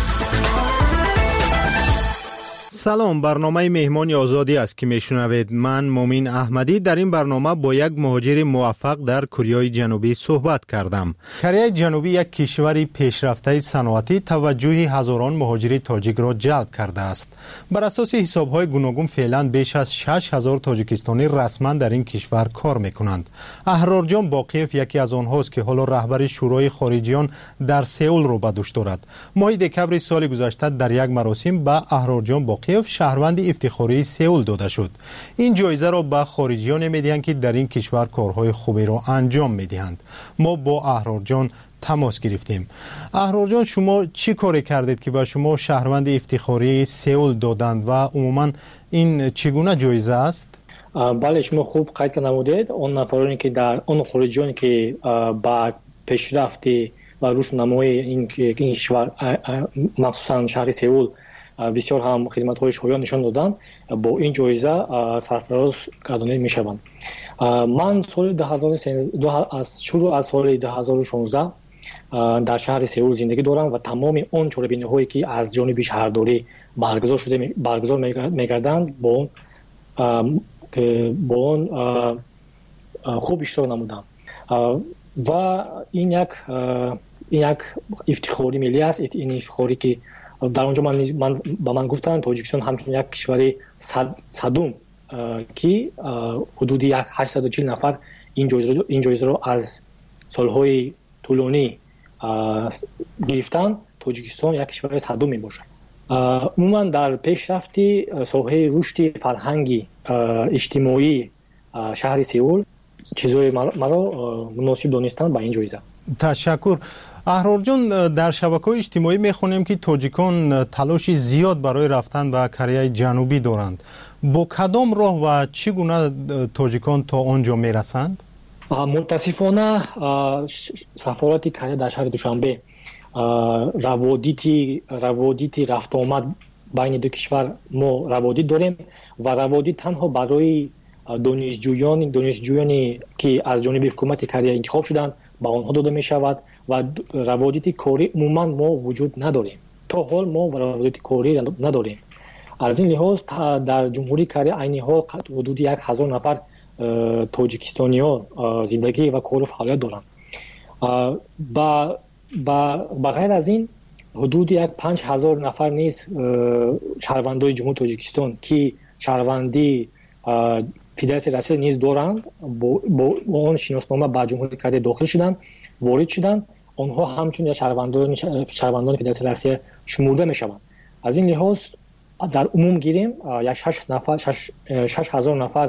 سلام، برنامه مهمانی آزادی است که میشنوید. من مومین احمدی در این برنامه با یک مهاجر موفق در کره جنوبی صحبت کردم. کره جنوبی یک کشور پیشرفته صنعتی توجه هزاران مهاجر تاجیک را جلب کرده است. بر اساس حساب‌های گوناگون فعلا بیش از شش هزار تاجیکستانی رسما در این کشور کار میکنند. احرار جان باقیف یکی از آنهاست که حالا رهبر شورای خارجیان در سئول را به دوش دارد. ماه دکمبر سال گذشته در یک مراسم به احرار جان باقیف شهروند افتخاری سئول داده شد. این جایزه را به خارجیان میدهند که در این کشور کارهای خوبی را انجام میدهند. ما با احرار جان تماس گرفتیم. احرار جان، شما چی کاری کردید که به شما شهروند افتخاری سئول دادند و عموما این چگونه جایزه است؟ بله، شما خوب قید نمودید. اون نفرانی که در اون خارجیانی که با پیشرفت و روشنمایی این کشور مخصوصا شهر سئول بسیار هم خدمت‌های شایان نشان دادن، با این جایزه سرفراز گردانده می‌شوند. من سال دو هزار و سیزده از شروع از سال دو هزار و شانزده در شهر سئول زندگی دارم و تمام اون چاره‌بینی‌هایی که از جانب شهرداری برگزار شده برگزار می‌گردند با اون با اون خوب اشتراک نمودم و این یک این یک افتخاری ملی است. این افتخاری که در اونجا من من با من گفتن تاجیکستان همچون یک کشور صد صدوم که حدود یک هشتصد و چهل نفر این جایزه رو این جایزه رو از سالهای طولانی گرفتن. تاجیکستان یک کشور صدوم می باشد. عموما در پیشرفتی سوحه رشد فرهنگی اجتماعی شهر سئول چیزای مرا مناسب دانستن به این جایزه. تشکر. احرار جان، در شبکه‌های اجتماعی میخونیم که تاجیکان تلاش زیاد برای رفتن به کره جنوبی دارند. با کدام راه و چگونه تاجیکان تا آنجا میرسند؟ متاسفانه سفارت کره در شهر دوشنبه روادیتی روادیتی رفت آمد بین دو کشور ما روادید داریم و روادید تنها برای دانشجویان دانشجویانی که از جانب حکومت کره انتخاب شدند به آنها داده می شود و روادید کاری عموما ما وجود نداریم. تا حال ما روادید کاری نداریم. از این لحاظ در جمهوری کره عین حال حدود یک هزار نفر تاجیکستانیان زندگی و کار و فعالیت دارند. با با غیر از این حدود یک پنج هزار نفر نیز شهروندان جمهوری تاجیکستان که شهروندی فدراسیون روسیه نیز دارند با اون شناسنامه به جمهوری کره داخل شدند، وارد شدند. آنها همچون شهروندان شهروندان فدراسیون روسیه شمرده میشوند. از این لحاظ در عموم گیریم یک شش نفر شش, شش هزار نفر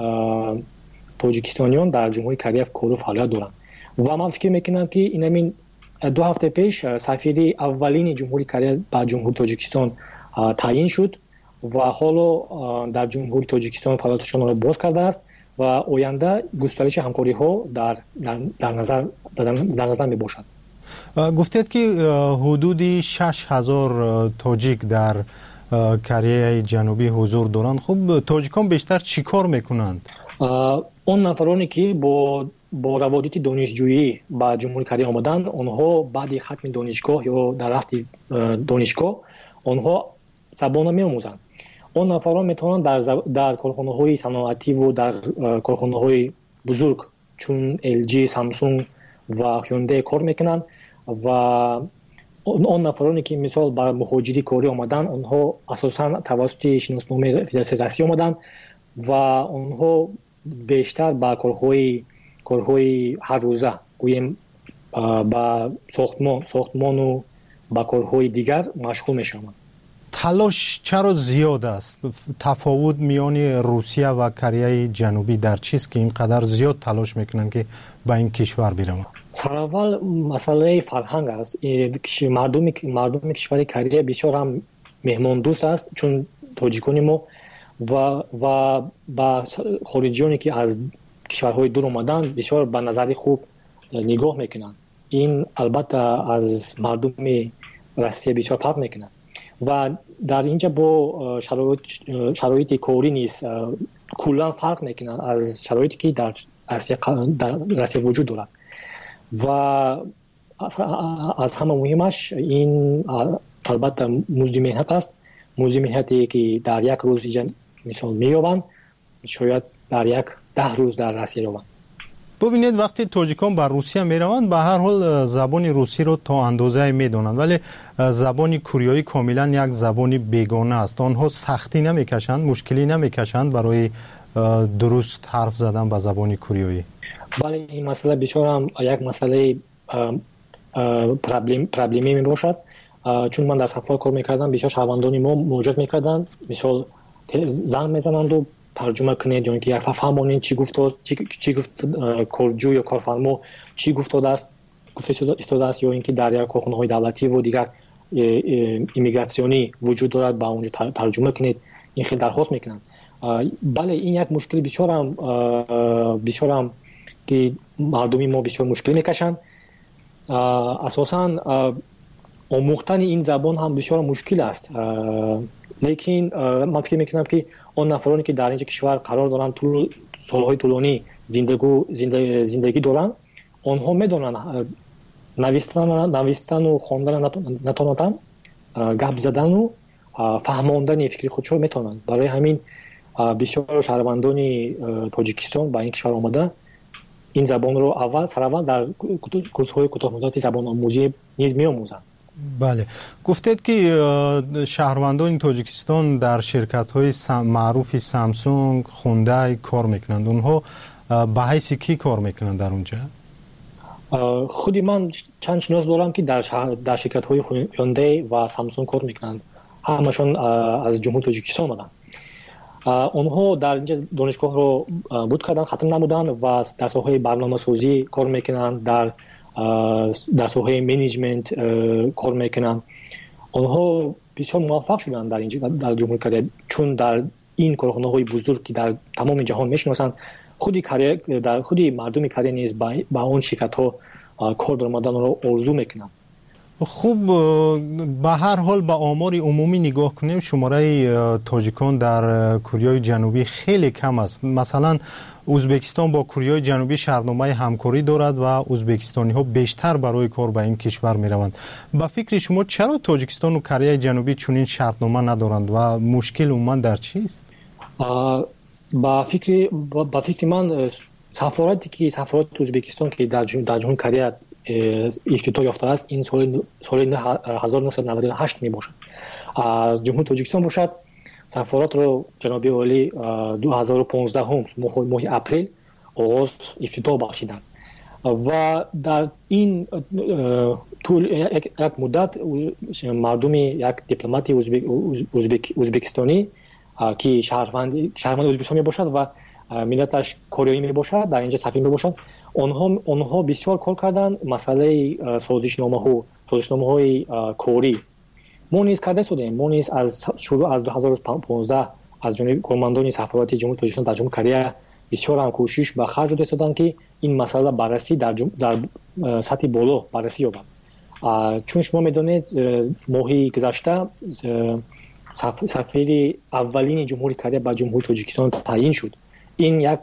تاجیکستانیان در جمهوری کره کار و فعالیت دارند و من فکر میکنم که این همین دو هفته پیش سفیر اولین جمهوری کره به جمهوری تاجیکستان تعیین شد و حالا در جمهوری تاجیکستان فعالیتشان را باز کرده است و آینده گسترش همکاری ها در در نظر در نظر می باشد. گفتید که حدود شش هزار تاجیک در کره جنوبی حضور دارند. خب تاجیکان بیشتر چی کار میکنند؟ اون نفرانی که با با روابط دانشجویی با جمهوری کره آمدند، آنها بعد ختم دانشگاه یا در رفت دانشگاه آنها زبان می‌آموزند. اون نفران میتونن در زب... در کارخانه‌های صنعتی و در کارخانه‌های بزرگ چون ال جی، سامسونگ و هیوندای کار میکنن و اون نفرانی که مثال با مهاجری کاری آمدن، آنها اساساً توسط شناسنامه فدراسیون روسیه آمدن و آنها بیشتر با کارهای کارهای هر روزه گویم با ساختمان ساختمان و با کارهای دیگر مشغول میشوند. تلاش چرا زیاد است؟ تفاوت میان روسیه و کره جنوبی در چیست که اینقدر زیاد تلاش میکنن که به این کشور برن؟ سراول مسئله فرهنگ است. مردم مردم کشور کره بسیار هم مهمان دوست است، چون تاجیکان ما و و با خارجیانی که از کشورهای دور آمدن بسیار به نظر خوب نگاه میکنن. این البته از مردم روسیه بسیار فرق میکنه و در اینجا با شرایط شرایط کاری نیست کلا فرق میکنه از شرایطی که در روسیه در روسیه وجود دارد و از همه مهمش این البته مزد مهنت است. مزد مهنتی که در یک روز مثال مییابند شاید در یک ده روز در روسیه روند. ببینید وقتی تاجیکان بر روسیه میروند به هر حال زبان روسی رو تا اندازه میدونند، ولی زبان کوریایی کاملا یک زبان بیگانه است. آنها سختی نمیکشند، مشکلی نمیکشند برای درست حرف زدن به زبان کوریایی؟ بله، این مسئله بسیار هم یک مسئله پرابلم پرابلمی می باشد، چون من در صفحه کار میکردم بسیار شهروندان ما مواجهه میکردند، مثال زنگ میزنند و ترجمه کنید یا اینکه یک فهمونید چی گفت چی, چی گفت کارجو یا کارفرما چی گفته است گفته استاد است یا اینکه در یک کارخانه‌های دولتی و دیگر ایمیگراسیونی وجود دارد با اونجا ترجمه کنید. این خیلی درخواست میکنند. بله، این یک مشکل بسیار هم بسیار هم که مردمی ما بسیار مشکل میکشند. اساساً آموختن این زبان هم بسیار مشکل است، لیکن من فکر میکنم که آن نفرانی که در اینجا کشور قرار دارند طول سالهای طولانی زندگی زندگی, زندگی دارند، آنها میدونن نوشتن نوشتن و خواندن نتونن، گپ زدن و فهماندن فکر خودشون میتونن. برای همین بسیار شهروندان تاجیکستان با این کشور آمده این زبان رو اول سراول در کورس‌های کوتاه مدتی زبان آموزی نیز می‌آموزند. بله، گفتید که شهروندان تاجیکستان در شرکت‌های معروف سامسونگ، هیوندای کار میکنند. اونها به حیث کی کار میکنند در اونجا؟ خودی من چند شناس دارم که در در شرکت‌های هیوندای و سامسونگ کار میکنند. همشون از جمهوری تاجیکستان اومدن. اونها در اینجا دانشگاه رو بود کردن، ختم نمودن و در ساحه برنامه‌سازی کار میکنن، در در ساحه منیجمنت کار میکنن. اونها بسیار موفق شدن در اینجا در جمهوری کره، چون در این کارخانه‌های بزرگ که در تمام جهان میشناسن، خودی کره در خودی مردم کره نیز با, با اون شرکت‌ها کار درآمدن رو آرزو میکنن. خوب، به هر حال با آمار عمومی نگاه کنیم شماره تاجیکان در کره جنوبی خیلی کم است. مثلا ازبکستان با کره جنوبی شرطنامه همکاری دارد و ازبکستانی ها بیشتر برای کار به این کشور می روند. با فکر شما چرا تاجیکستان و کره جنوبی چنین شرطنامه ندارند و مشکل عموما در چیست؟ با فکر با فکر من سفارتی که سفارت ازبکستان که در در جمهوری کره افتتاح یافته است این سال سال هزار و نهصد و نود و هشت می باشد. جمهوری تاجیکستان باشد سفارت رو جناب عالی دو هزار و پانزده هم ماه اپریل آغاز افتتاح بخشیدند و در این طول یک مدت مردم یک دیپلماتی ازبک ازبکستانی که شهروند شهروند ازبکستان باشد و ملتش کره می باشد در اینجا سفیر می باشد، آنها آنها بسیار کار کردند. مسئله سازشنامه ها سازشنامه های کاری ما نیز کرده شدیم. ما نیز از شروع از دو هزار و پانزده از جانب کماندان سفارت جمهوری تاجیکستان در جمهوری کره بسیار هم کوشش به خرج داده شدند که این مسئله بررسی در جم... در سطح بالا بررسی یابد. چون شما میدونید ماهی گذشته سف... سفیر اولین جمهوری کره به جمهوری تاجیکستان تعیین شد. این یک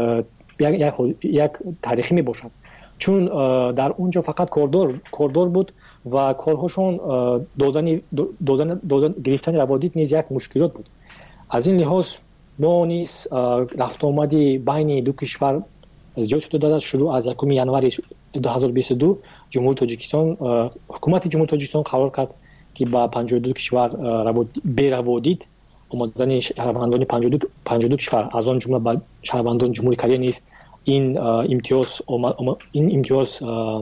یک یک, یک تاریخی می باشد، چون در اونجا فقط کاردار کاردار بود و کارهاشون دادن دادن دادن گرفتن روابط نیز یک مشکلات بود. از این لحاظ ما نیز رفت آمدی بین دو کشور زیاد شده داده. شروع از یکم ژانویه دو هزار و بیست و دو جمهوری تاجیکستان حکومت جمهوری تاجیکستان قرار کرد که با پنجاه و دو کشور به روابط آمدن شهروندان پنجاه و دو کشور از آن جمله با شهروندان جمهوری کره نیز این امتیاز این امتیاز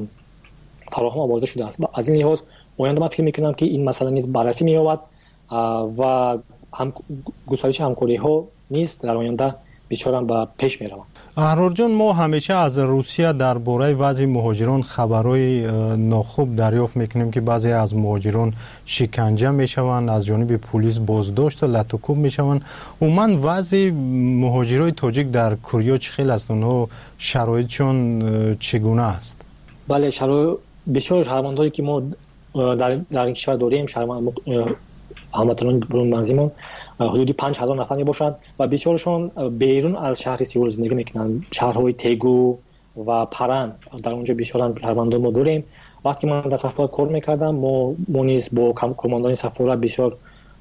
فراهم آورده شده است. از این لحاظ آینده من فکر میکنم که این مسئله نیز بررسی می‌یابد و هم گسترش همکاری ها نیز در آینده بسیار هم به پیش می‌روند. احرار جان، ما همیشه از روسیه درباره وضع مهاجران خبرهای ناخوب دریافت میکنیم که بعضی از مهاجران شکنجه میشوند، از جانب پلیس بازداشت و لطوکوب میشوند. عموما وضع مهاجرای تاجیک در کره چه خیلی است؟ اونها شرایطشون چگونه است؟ بله، شرایط بسیار شرمندهایی که ما در در این کشور داریم، شرمند هموطنان برون منزیمون حدودی پنج هزار نفر می باشند و بسیارشون بیرون از شهر سیول زندگی میکنند. شهرهای تگو و پران در اونجا بسیار شهروندان ما داریم. وقتی من در سفارت کار میکردم ما ما نیز با کماندان سفارت بسیار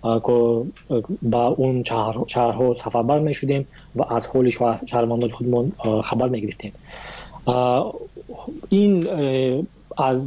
با اون شهر شهرها سفربر میشدیم و از حال شهروندان خودمون خبر میگرفتیم. این از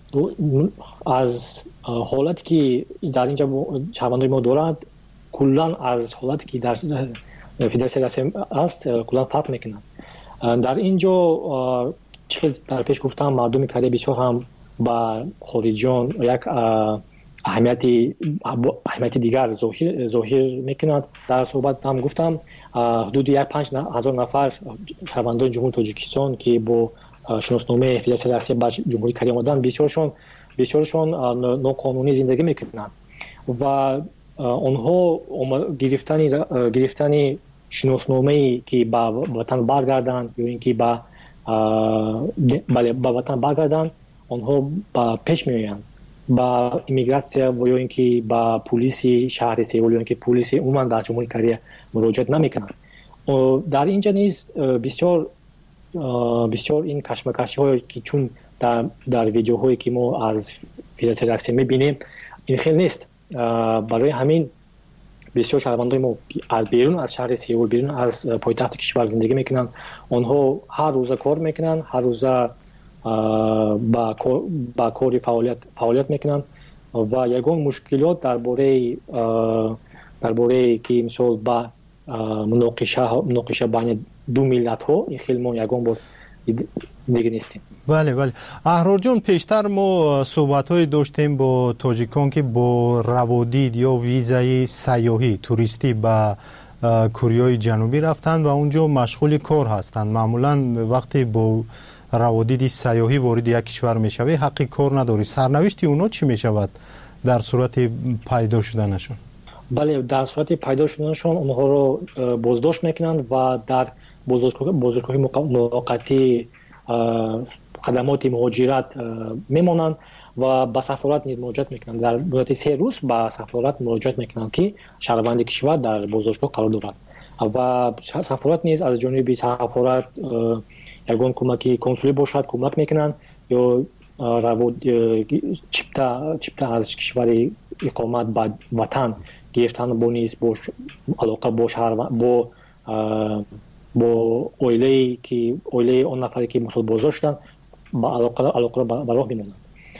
از حالتی که در اینجا شهروندان ما دارند کلا از حالتی که در فدراسیون رسمی است کلا فرق میکنند. در اینجا چه در پیش گفتم مردم کره بسیار هم با خارجیان یک اهمیتی اهمیتی دیگر ظاهر ظاهر میکنند. در صحبت هم گفتم حدود یک پنج هزار نفر شهروندان جمهوری تاجیکستان که با شناسنامه فدراسیون رسمی با جمهوری کره آمدن بسیارشون بسیارشون ناقانونی زندگی میکنند و آنها گرفتن گرفتن شناسنامه‌ای که با وطن برگردن یا اینکه با بله با وطن برگردن آنها با پیش میآیند با ایمیگراسیون یا اینکه با پلیس شهر سیول یا اینکه پلیس عموما در جمهوری کره مراجعه نمیکنند. در اینجا نیز بسیار بسیار این کشمکش‌هایی که چون در در ویدیوهایی که ما از فدراسیون رسمی می‌بینیم این خیلی نیست. برای همین بسیار شهروندان ما از بیرون از شهر سیول بیرون از پایتخت کشور زندگی میکنن. آنها هر روز کار میکنن، هر روز با با کاری فعالیت فعالیت میکنن و یگان مشکلات درباره درباره که مثلا با مناقشه مناقشه بین دو ملت ها این خیلی ما یگان بار دیگه نیستیم. بله بله. احرار جون، پیشتر ما صحبت‌های داشتیم با تاجیکان که با روادید یا ویزای سیاحی توریستی به کره جنوبی رفتن و اونجا مشغول کار هستند. معمولا وقتی با روادید سیاحی وارد یک کشور میشوی حق کار نداری. سرنوشت اونا چی میشود در صورت پیدا شدنشون؟ بله، در صورت پیدا شدنشون اونها رو بازداشت میکنند و در بازداشتگاه موقتی خدمات مهاجرت میمونند و به سفارت مراجعت میکنند. در مدت سه روز به سفارت مراجعت میکنند که شهروند کشور در بازداشتگاه قرار دارد و سفارت نیز از جانب سفارت یگان کمکی کنسولی باشد کمک میکنند یا رواد چپتا چپتا از کشور اقامت به وطن گرفتن با نیز با علاقه با شهروند با با اویله که اویله اون نفری که مسئول بازداشت شدن با علاقه علاقه به راه میمونند.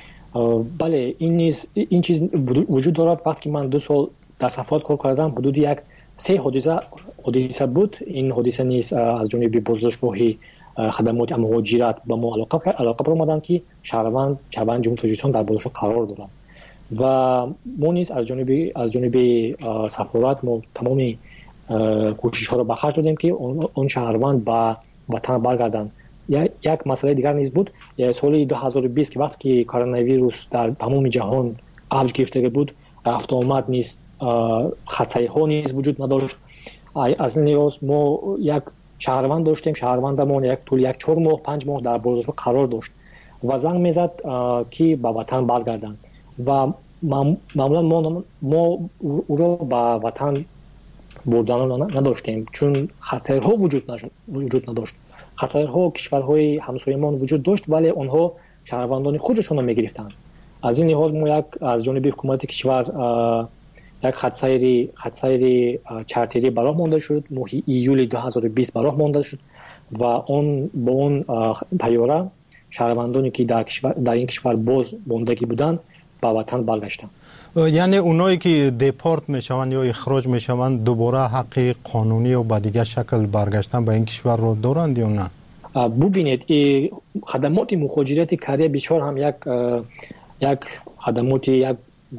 بله، این نیز این چیز وجود دارد. وقتی که من دو سال در سفارت کار کردم حدود یک سه حادثه حادثه بود. این حادثه نیز از جانب بازداشتگاهی خدمات مهاجرت با ما علاقه علاقه برآمدن که شهروند شهروند جمهوری تاجیکستان در بازداشت قرار دارند و ما نیز از جانب از جانب سفارت ما تمام کوشش ها را به خرج دادیم که اون شهروند به وطن برگردند. یک مسئله دیگر نیز بود. سال دو هزار و بیست که وقتی که کرونا ویروس در تمام جهان اوج گرفته بود، رفت آمد نیز خطای ها نیز وجود نداشت. از این لحاظ ما یک شهروند داشتیم. شهروندمون یک طول یک چهار ماه پنج ماه در بازداشت قرار داشت و زنگ میزد که به وطن برگردند و معمولا ما ما او را به وطن بردن نداشتیم چون خطرها وجود نشد وجود نداشت. خطرها کشورهای همسایه‌مان وجود داشت ولی آنها شهروندان خودشون را میگرفتند. از این لحاظ ما یک از جانب حکومت کشور یک خطسیر خطسیر چارتری براه مانده شد. ماه ایول دو هزار و بیست براه مانده شد و اون با اون طیاره شهروندانی که در کشور در این کشور باز موندگی بودند به وطن برگشتند. یعنی اونایی که دیپورت میشوند یا اخراج میشوند دوباره حق قانونی و به دیگه شکل برگشتن به این کشور رو دارند یا نه؟ ببینید خدمات مهاجرت کره بیچار هم یک یک خدمات یک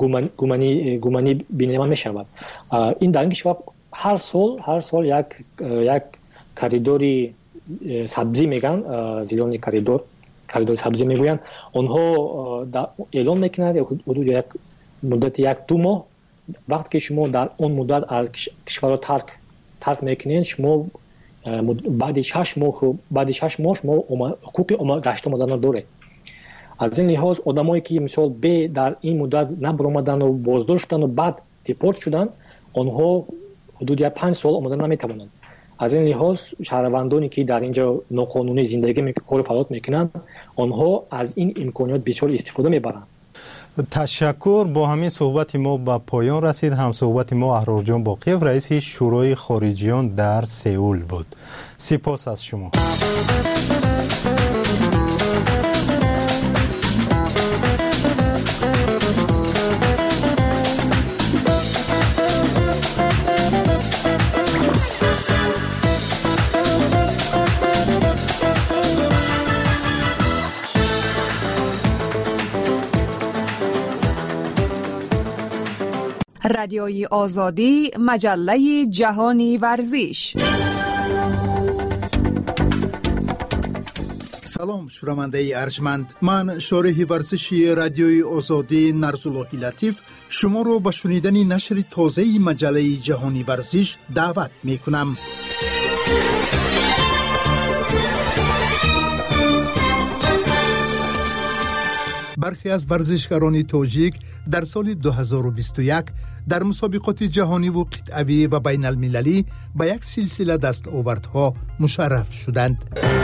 گمانی گمانی بینیده میشود. این در این کشور هر سال هر سال یک یک کریدوری سبزی میگن، زیلون کریدور کریدور سبزی میگویند. آنها اعلام میکنند حدود یک مدت یک دو ماه وقت که شما در اون مدت از کشور رو ترک ترک میکنین، شما بعد شش ماه بعد شش ماه شما حقوق گشت آمدن داره. از این لحاظ آدمایی که مثال به در این مدت نبرآمدن و بازداشتن و بعد دیپورت شدن، آنها حدود یک پنج سال آمدن نمیتوانند. از این لحاظ شهروندانی که در اینجا ناقانونی زندگی میکنند، کار فعالیت میکنند، آنها از این امکانات بسیار استفاده میبرند. تشکر. با همین صحبت ما به پایان رسید. هم صحبت ما احرار جان باقیف، رئیس شورای خارجیان در سئول بود. سپاس از شما. رادیوی آزادی، مجله جهانی ورزش. سلام شنونده ارجمند، من شارح ورزشی رادیوی آزادی نرزاللهی لطیف شما رو به شنیدن نشر تازه مجله جهانی ورزش دعوت می کنم. برخی از ورزشکاران تاجیک در سال دو هزار و بیست و یک در مسابقات جهانی و قطعی و بین المللی به یک سلسله دستاوردها مشرف شدند.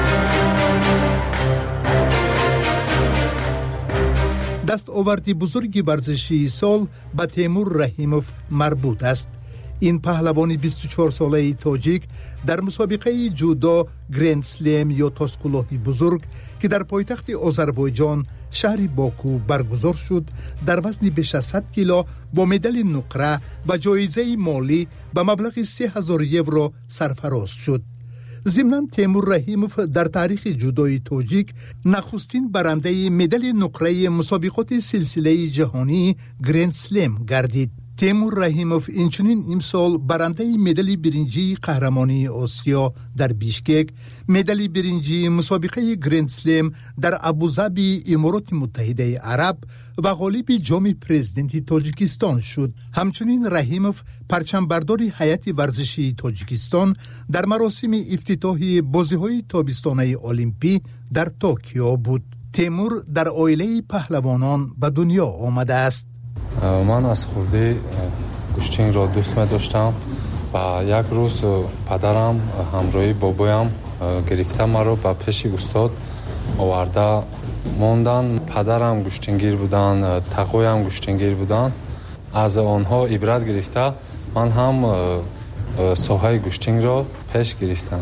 دستاوردی بزرگ ورزشی سال به تیمور رحیموف مربوط است. این پهلوان بیست و چهار ساله تاجیک در مسابقه جودو گرند سلم یا تاسکولوهی بزرگ که در پایتخت آذربایجان شهر باکو برگزار شد در وزن بیش از صد کیلو با مدال نقره و جایزه مالی به مبلغ سه هزار یورو سرفراز شد. ضمناً تیمور رحیموف در تاریخ جودوی تاجیک نخستین برنده مدال نقره مسابقات سلسله جهانی گرند سلم گردید. تیمور رحیموف اینچنین امسال برنده مدال برنجی قهرمانی آسیا در بیشکک، مدال برنجی مسابقه گرند سلم در ابوظبی امارات متحده عرب و غالب جام پرزیدنت تاجیکستان شد. همچنین رحیموف پرچمبردار هیئت ورزشی تاجیکستان در مراسم افتتاحی بازی‌های تابستانه المپی در توکیو بود. تیمور در عائله پهلوانان به دنیا آمده است. من از خردی گوشتین را دوست می داشتم و یک روز پدرم همراهی بابایم گرفته مرا به پیش استاد آورده موندن. پدرم گوشتینگیر بودن، تقویم گوشتینگیر بودن. از آنها عبرت گرفته من هم ساحه گوشتینگ را پیش گرفتم.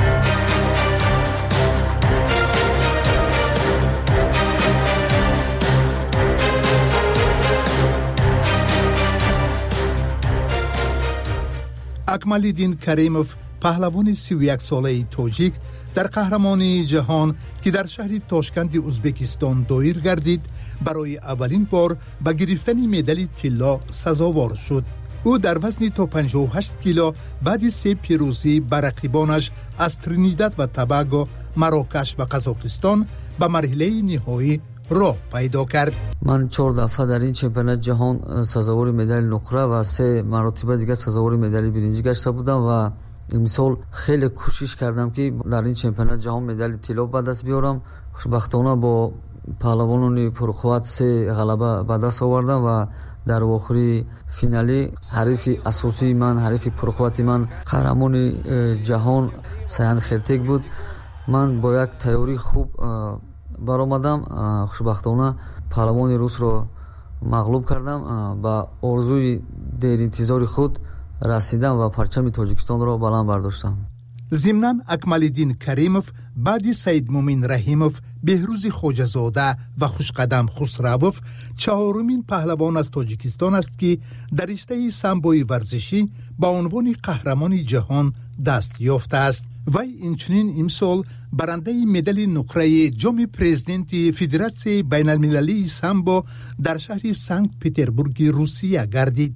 اکمالدین کریموف پهلوان سی و یک ساله تاجیک در قهرمانی جهان که در شهر تاشکند ازبکستان دایر گردید برای اولین بار به گرفتن مدال طلا سزاوار شد. او در وزن تا پنجاه و هشت کیلو بعد سه پیروزی بر رقیبانش از ترینیداد و توباگو، مراکش و قزاقستان به مرحله نهایی راه پیدا کرد. من چهار دفعه در این چمپیونات جهان سزاوار مدال نقره و سه مرتبه دیگه سزاوار مدال برنجی گشته بودم و امسال خیلی کوشش کردم که در این چمپیونات جهان مدال طلا به دست بیارم. خوشبختانه با پهلوانان پرقوت سه غلبه به دست آوردم و در آخری فینالی حریف اساسی من، حریف پرقوت من قهرمان جهان سیان خرتک بود. من با یک تیاری خوب برآمدم. خوشبختانه پهلوان روس را مغلوب کردم. با آرزوی دیر انتظار خود رسیدم و پرچم تاجیکستان را بلند برداشتم. ضمناً اکمالدین کریموف بعد سید مومین رحیموف، بهروز خوجه‌زاده و خوشقدم خسروف چهارمین پهلوان از تاجیکستان است که در رشته سامبوی ورزشی با عنوان قهرمان جهان دست یافته است. وی اینچنین امسال برنده مدال نقره جام پرزیدنت فدراسیون بین المللی سامبو در شهر سنت پترزبورگ روسیه گردید.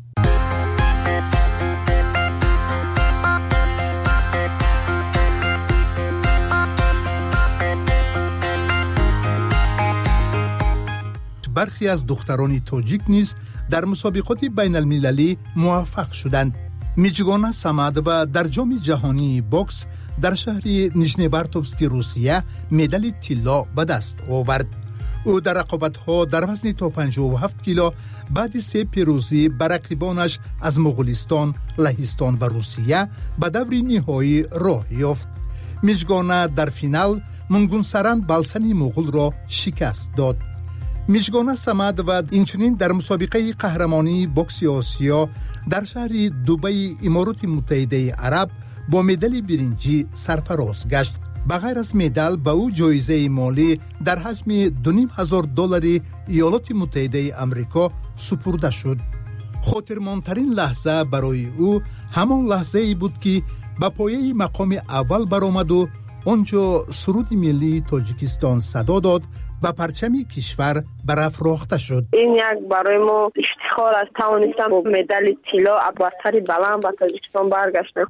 برخی از دختران تاجیک نیز در مسابقات بین المللی موفق شدند. میجگانا سمد و در جام جهانی باکس در شهر نیژنیورتوفسک روسیه مدال طلا به دست آورد. او در رقابت‌ها در وزن تا پنجاه و هفت کیلو بعد سه پیروزی بر رقیبانش از مغولستان، لهستان و روسیه به دور نهایی راه یافت. میجگانا در فینال منگونسران بالسن مغول را شکست داد. میجگانا سمد و اینچنین در مسابقه قهرمانی باکس آسیا در شهر دبی امارات متحده عرب با مدال برنجی سرفراز گشت. بغیر از مدال به او جایزه مالی در حجم دو نیم هزار دلار ایالات متحده آمریکا سپرده شد. خاطرماندترین لحظه برای او همان لحظه ای بود که به پایه مقام اول برآمد و آنجا سرود ملی تاجیکستان صدا داد و پرچم کشور برافراخته شد. این یک برای ما افتخار است توانستم با مدال طلا برتری بلند به تاجیکستان برگشتم.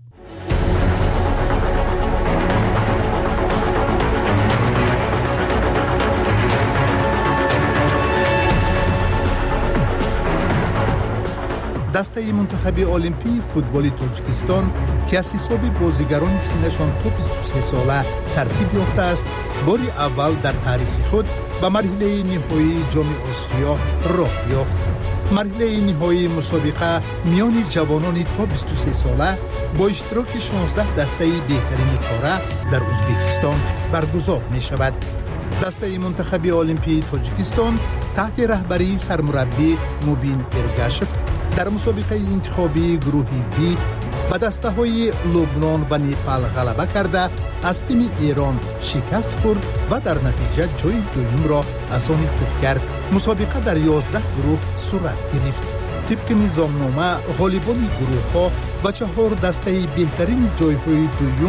دسته منتخب المپی فوتبال تاجیکستان که از حساب بازیگران سنشان تا بیست و سه ساله ترتیب یافته است، بار اول در تاریخ خود به مرحله نهایی جام آسیا راه یافت. مرحله نهایی مسابقه میان جوانان تا بیست و سه ساله با اشتراک شانزده دسته بهترین کاره در ازبکستان برگزار می شود. دسته منتخب المپی تاجیکستان تحت رهبری سرمربی موبین ارگاشف در مسابقه انتخابی گروهی بی به دسته های لبنان و نیپال غلبه کرده از تیم ایران شکست خورد و در نتیجه جای دوم را از آن خود کرد. مسابقه در یازده گروه صورت گرفت. طبق نظامنامه غالبان گروه ها و چهار دسته بهترین جایهای دوم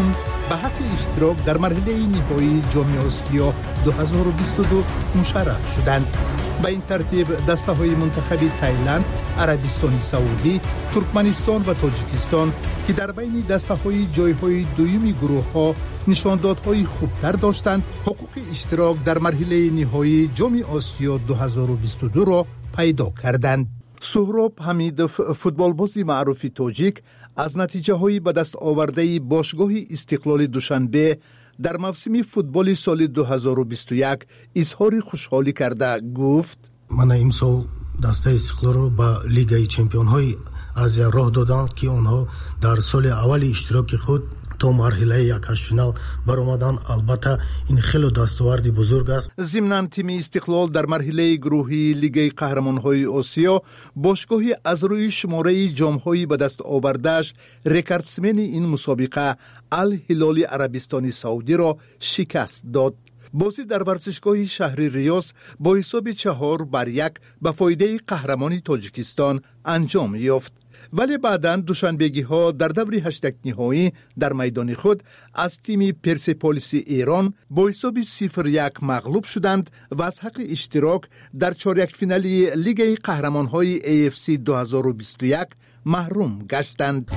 به حق اشتراک در مرحله نهایی جام آسیا دو هزار و بیست و دو مشرف شدند. به این ترتیب دسته‌های منتخب تایلند، عربستان سعودی، ترکمنستان و تاجیکستان که در بین دسته‌های جایهای دومی گروه‌ها نشاندادهای خوبتر داشتند، حقوق اشتراک در مرحله نهایی جام آسیا دو هزار و بیست و دو را پیدا کردند. سهراب حمیدوف، فوتبالباز معروف تاجیک، از نتیجه‌های به دست آورده باشگاه استقلال دوشنبه در موسم فوتبال سال دو هزار و بیست و یک اظهار خوشحالی کرده گفت: من امسال دسته استقلال رو با لیگ چمپیون‌های آسیا راه دادند که آنها در سال اول اشتراک خود تا مرحله یک فینال برآمدند. البته این خیلی دستاورد بزرگ است. ضمناً تیم استقلال در مرحله گروهی لیگ قهرمان‌های آسیا باشگاه از روی شماره جام‌های به دست آورده‌اش رکوردسمن این مسابقه الهلال عربستان سعودی را شکست داد. بازی در ورزشگاه شهر ریاض با حساب چهار بر یک به فایده قهرمانی تاجیکستان انجام یافت. ولی بعداً دوشنبگی ها در دور هشتگ نهایی در میدان خود از تیم پرسپولیس ایران با حساب صفر یک مغلوب شدند و از حق اشتراک در چهارده فینالی لیگ قهرمان‌های ای اف سی دو هزار و بیست و یک محروم گشتند.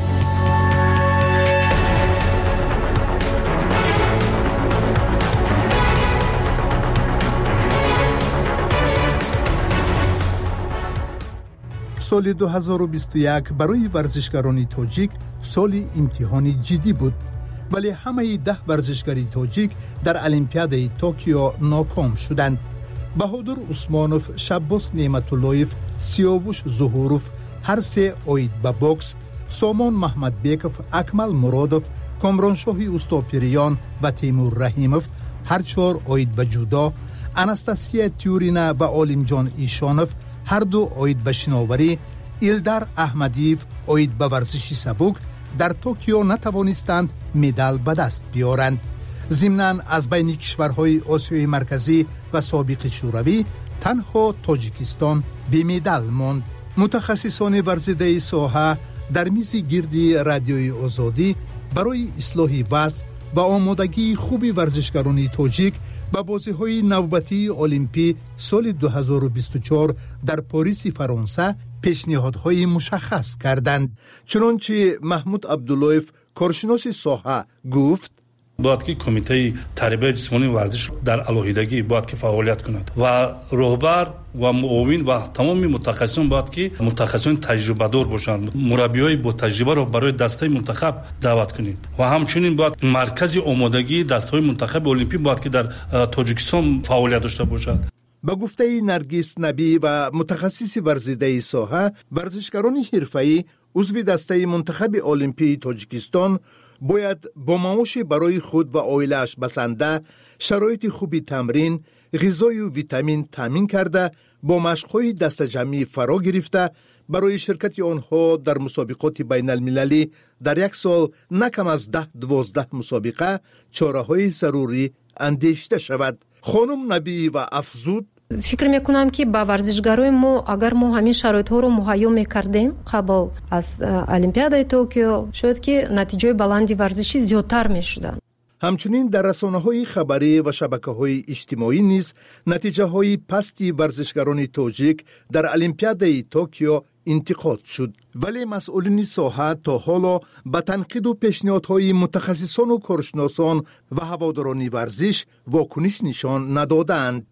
سال دو هزار و بیست و یک برای ورزشکاران تاجیک سال امتحانی جدی بود، ولی همه ده ورزشکاری تاجیک در المپیاد توکیو ناکام شدند. بهادر عثمانوف، شباس نعمتاللهیف، سیاوش ظهوروف هر سه اوید به بوکس، سامان محمد بیکوف، اکمل مرادوف، کامرانشاهی اوستاپیریان و تیمور رحیموف هر چهار اوید به جودو، انستاسیا تیورینا و عالمجان ایشانوف هر دو اوید به شناوری، ایلدار احمدیف اوید به ورزش سبک در توکیو نتوانستند مدال به دست بیارند. ضمناً از بین کشورهای آسیای مرکزی و سابق شوروی تنها تاجیکستان بی مدال ماند. متخصصان ورزیده ساحه در میز گردی رادیوی آزادی برای اصلاح وضع و آمادگی خوبی ورزشکاران تاجیک به بازی‌های نوبتی المپی سال دو هزار و بیست و چهار در پاریس فرانسه پیشنهادهای مشخص کردند. چنانچه محمود عبداللهیف، کارشناس ساحه، گفت: باید که کمیته تربیت جسمانی ورزش در علیحدگی باید که فعالیت کند و رهبر و معاون و تمام متخصصان باید که متخصصان تجربه دار باشند. مربیای با تجربه را برای دسته منتخب دعوت کنیم و همچنین باید مرکز آمادگی دسته منتخب المپی باید که در تاجیکستان فعالیت داشته باشد. با گفته نرگس نبی و متخصص ورزیده ساحه، ورزشکاران حرفه‌ای عضو دسته منتخب المپی تاجیکستان باید با معاش برای خود و عائله‌اش بسنده، شرایط خوبی تمرین، غذای و ویتامین تامین کرده، با مشق‌های دست جمعی فرا گرفته برای شرکت آنها در مسابقات بین المللی در یک سال نکم از ده دوازده مسابقه چاره‌های ضروری اندیشیده شود. خانم نبی و افزود: فکر میکنم که با ورزشکارای ما اگر ما همین شرایط ها رو مهیا میکردیم قبل از المپیاد توکیو، شاید که نتیجه بلندی ورزشی زیادتر میشدن. همچنین در رسانه‌های خبری و شبکه‌های اجتماعی نیز نتیجه‌های پستی ورزشکاران تاجیک در المپیاد توکیو انتقاد شد، ولی مسئولین ساحه تا حالا به تنقید و پیشنهادهای متخصصان و کارشناسان و هواداران ورزش واکنش نشان ندادند.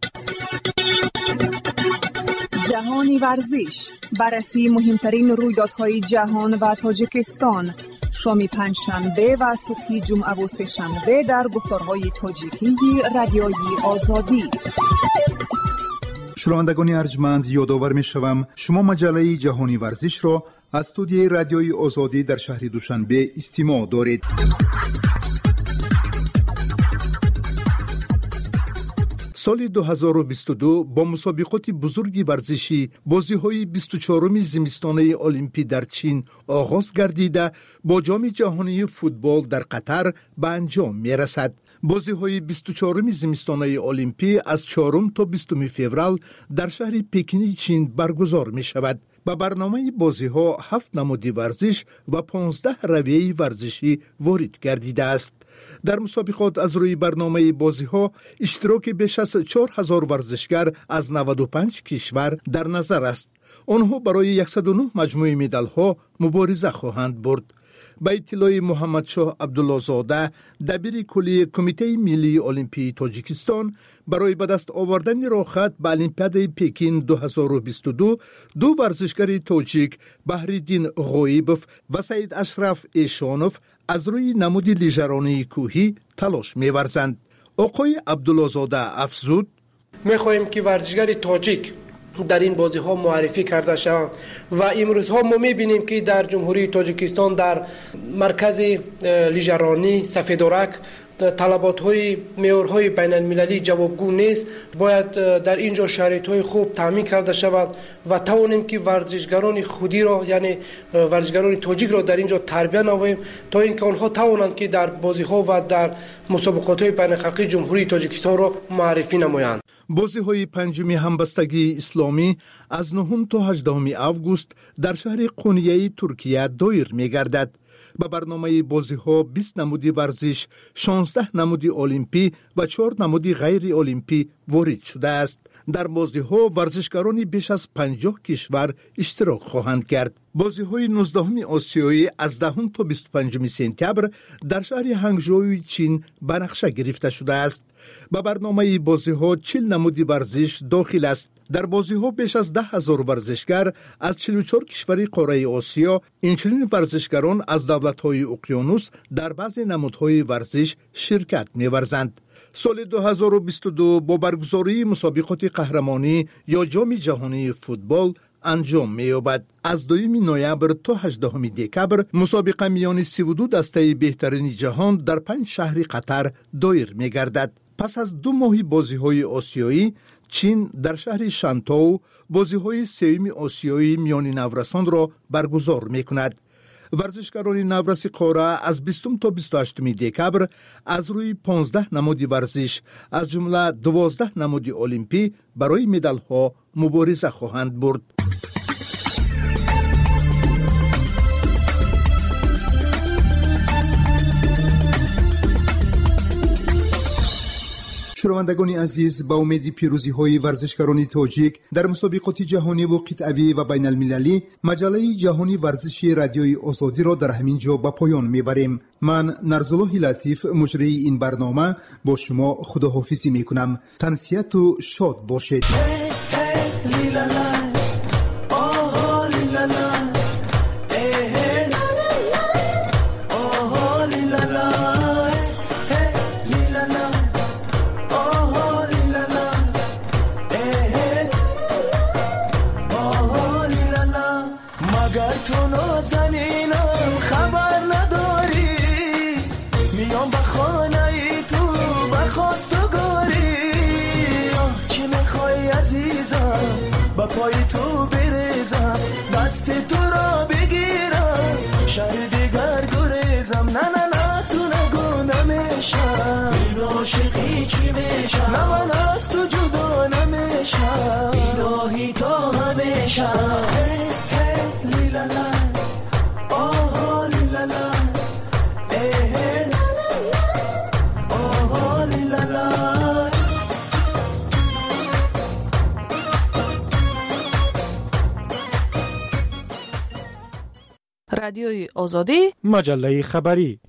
جهانی ورزش، بررسی مهمترین رویدادهای جهان و تاجیکستان، شام پنجشنبه و صبح جمعه و سه‌شنبه در گفتارهای تاجیکی رادیوی آزادی. شنوندگان ارجمند، یادآور می‌شوم شما مجله جهانی ورزش را از استودیوی رادیوی آزادی در شهر دوشنبه استماع دارید. سال دو هزار و بیست و دو با مسابقات بزرگ ورزشی بازی‌های بیست و چهارم زمستانه المپی در چین آغاز گردیده با جام جهانی فوتبال در قطر به انجام می‌رسد. بازی‌های بیست و چهارم زمستانه المپی از چهارم تا بیستم فوریه در شهر پکین چین برگزار می‌شود. با برنامه بازی ها هفت نمودی ورزش و پانزده رویه ورزشی وارد گردیده است. در مسابقات از روی برنامه بازی ها اشتراک بیش از چهار هزار ورزشگر از نود و پنج کشور در نظر است. آنها برای صد و نه مجموعه مدال ها مبارزه خواهند برد. با اطلاع محمد شاه عبدالله زاده دبیر کلی کمیته ملی المپی تاجیکستان، برای به دست آوردن راحت به المپیاد پکین دو هزار و بیست و دو دو ورزشگر تاجیک بهرالدین غایبوف و سعید اشرف ایشانوف از روی نمود لیژرانی کوهی تلاش می‌ورزند. آقای عبدالله زاده افزود: می‌خواهیم که ورزشگر تاجیک در این بازی ها معرفی کرده شوند و امروز ها ما می‌بینیم که در جمهوری تاجیکستان در مرکز لیژرانی سفیدورک طلبات های معیارهای بین المللی جوابگو نیست. باید در اینجا شرایط های خوب تامین کرده شود و توانیم که ورزشگران خودی را، یعنی ورزشگران تاجیک را در اینجا تربیت نماییم تا اینکه آنها توانند که در بازی ها و در مسابقات های بین الخلقی جمهوری تاجیکستان را معرفی نمایند. بازی های پنجمی همبستگی اسلامی از نهم تا هجدهم آگوست در شهر قونیه ترکیه دایر می گردد. با برنامه بازی ها بیست نمودی ورزش، شانزده نمودی المپی و چهار نمودی غیر المپی وارد شده است. در بازی ها ورزشکاران بیش از پنجاه کشور اشتراک خواهند کرد. بازی های نوزدهم آسیایی از دهم تا بیست و پنجم سپتامبر در شهر هنگژو چین به نقشه گرفته شده است. با برنامه بازی ها چهل نمودی ورزش داخل است. در بازی ها بیش از ده هزار ورزشگر از چهل و چهار کشور قاره آسیا، اینچنین ورزشگران از دولت های اقیانوس در بعض نمودهای ورزش شرکت می‌ورزند. سال دو هزار و بیست و دو با برگزاری مسابقات قهرمانی یا جام جهانی فوتبال انجام می‌یابد. از دوم نوامبر تا هجدهم دکبر مسابقه میان سی و دو دسته بهترین جهان در پنج شهر قطر دایر می‌گردد. پس از دو ماه بازی‌های آسیایی، چین در شهر شانتو بازی‌های سوم آسیایی میان نورسان را برگزار می‌کند. ورزشکاران نورس قاره از بیستم تا بیست و هشتم دکبر از روی پانزده نمودی ورزش از جمله دوازده نمودی المپی برای مدال‌ها مبارزه خواهند برد. شنوندگان عزیز، با امید پیروزی های ورزشکاران تاجیک در مسابقات جهانی و قطعی و بین المللی، مجله جهانی ورزشی رادیوی آزادی را در همین جا به پایان میبریم. من نرزالله لطیف مجری این برنامه با شما خداحافظی میکنم. تنسیت و شاد باشید. با پای تو بریزم، دست تو را بگیرم، شهر دیگر گریزم. نه نه نه تو نگو نمیشم، این عاشقی چی میشم، نه من از تو جدا نمیشم، الهی تا همیشم. هی هی لیلالا، آها لیلالا، ای آها لیلالا. رادیوی آزادی، مجله خبری.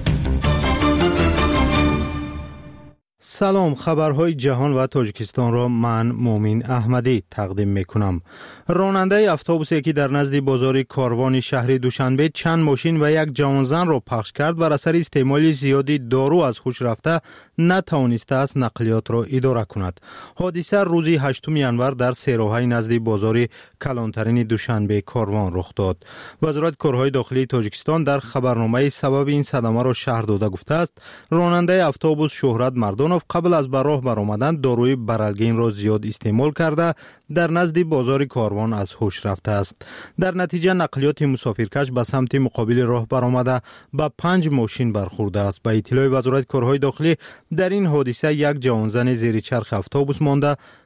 سلام، خبرهای جهان و تاجیکستان را من مومین احمدی تقدیم میکنم. راننده اتوبوسی که در نزد بازار کاروان شهر دوشنبه چند ماشین و یک جوانزن را پخش کرد بر اثر استعمال زیادی دارو از هوش رفته نتوانسته است نقلیات را اداره کند. حادثه روز هشتم ژانویه در سه نزد بازار کلانترین دوشنبه کاروان رخ داد. وزارت کارهای داخلی تاجیکستان در خبرنامه سبب این صدمه را شرح داده گفته است راننده اتوبوس شهرت مردانوف قبل از به راه برآمدن داروی برالگین را زیاد استعمال کرده در نزد بازار کاروان از هوش رفته است. در نتیجه نقلیات مسافرکش به سمت مقابل راه برآمده با پنج ماشین برخورده است. به اطلاع وزارت کارهای داخلی در این حادثه یک جوانزن زیر چرخ اتوبوس مانده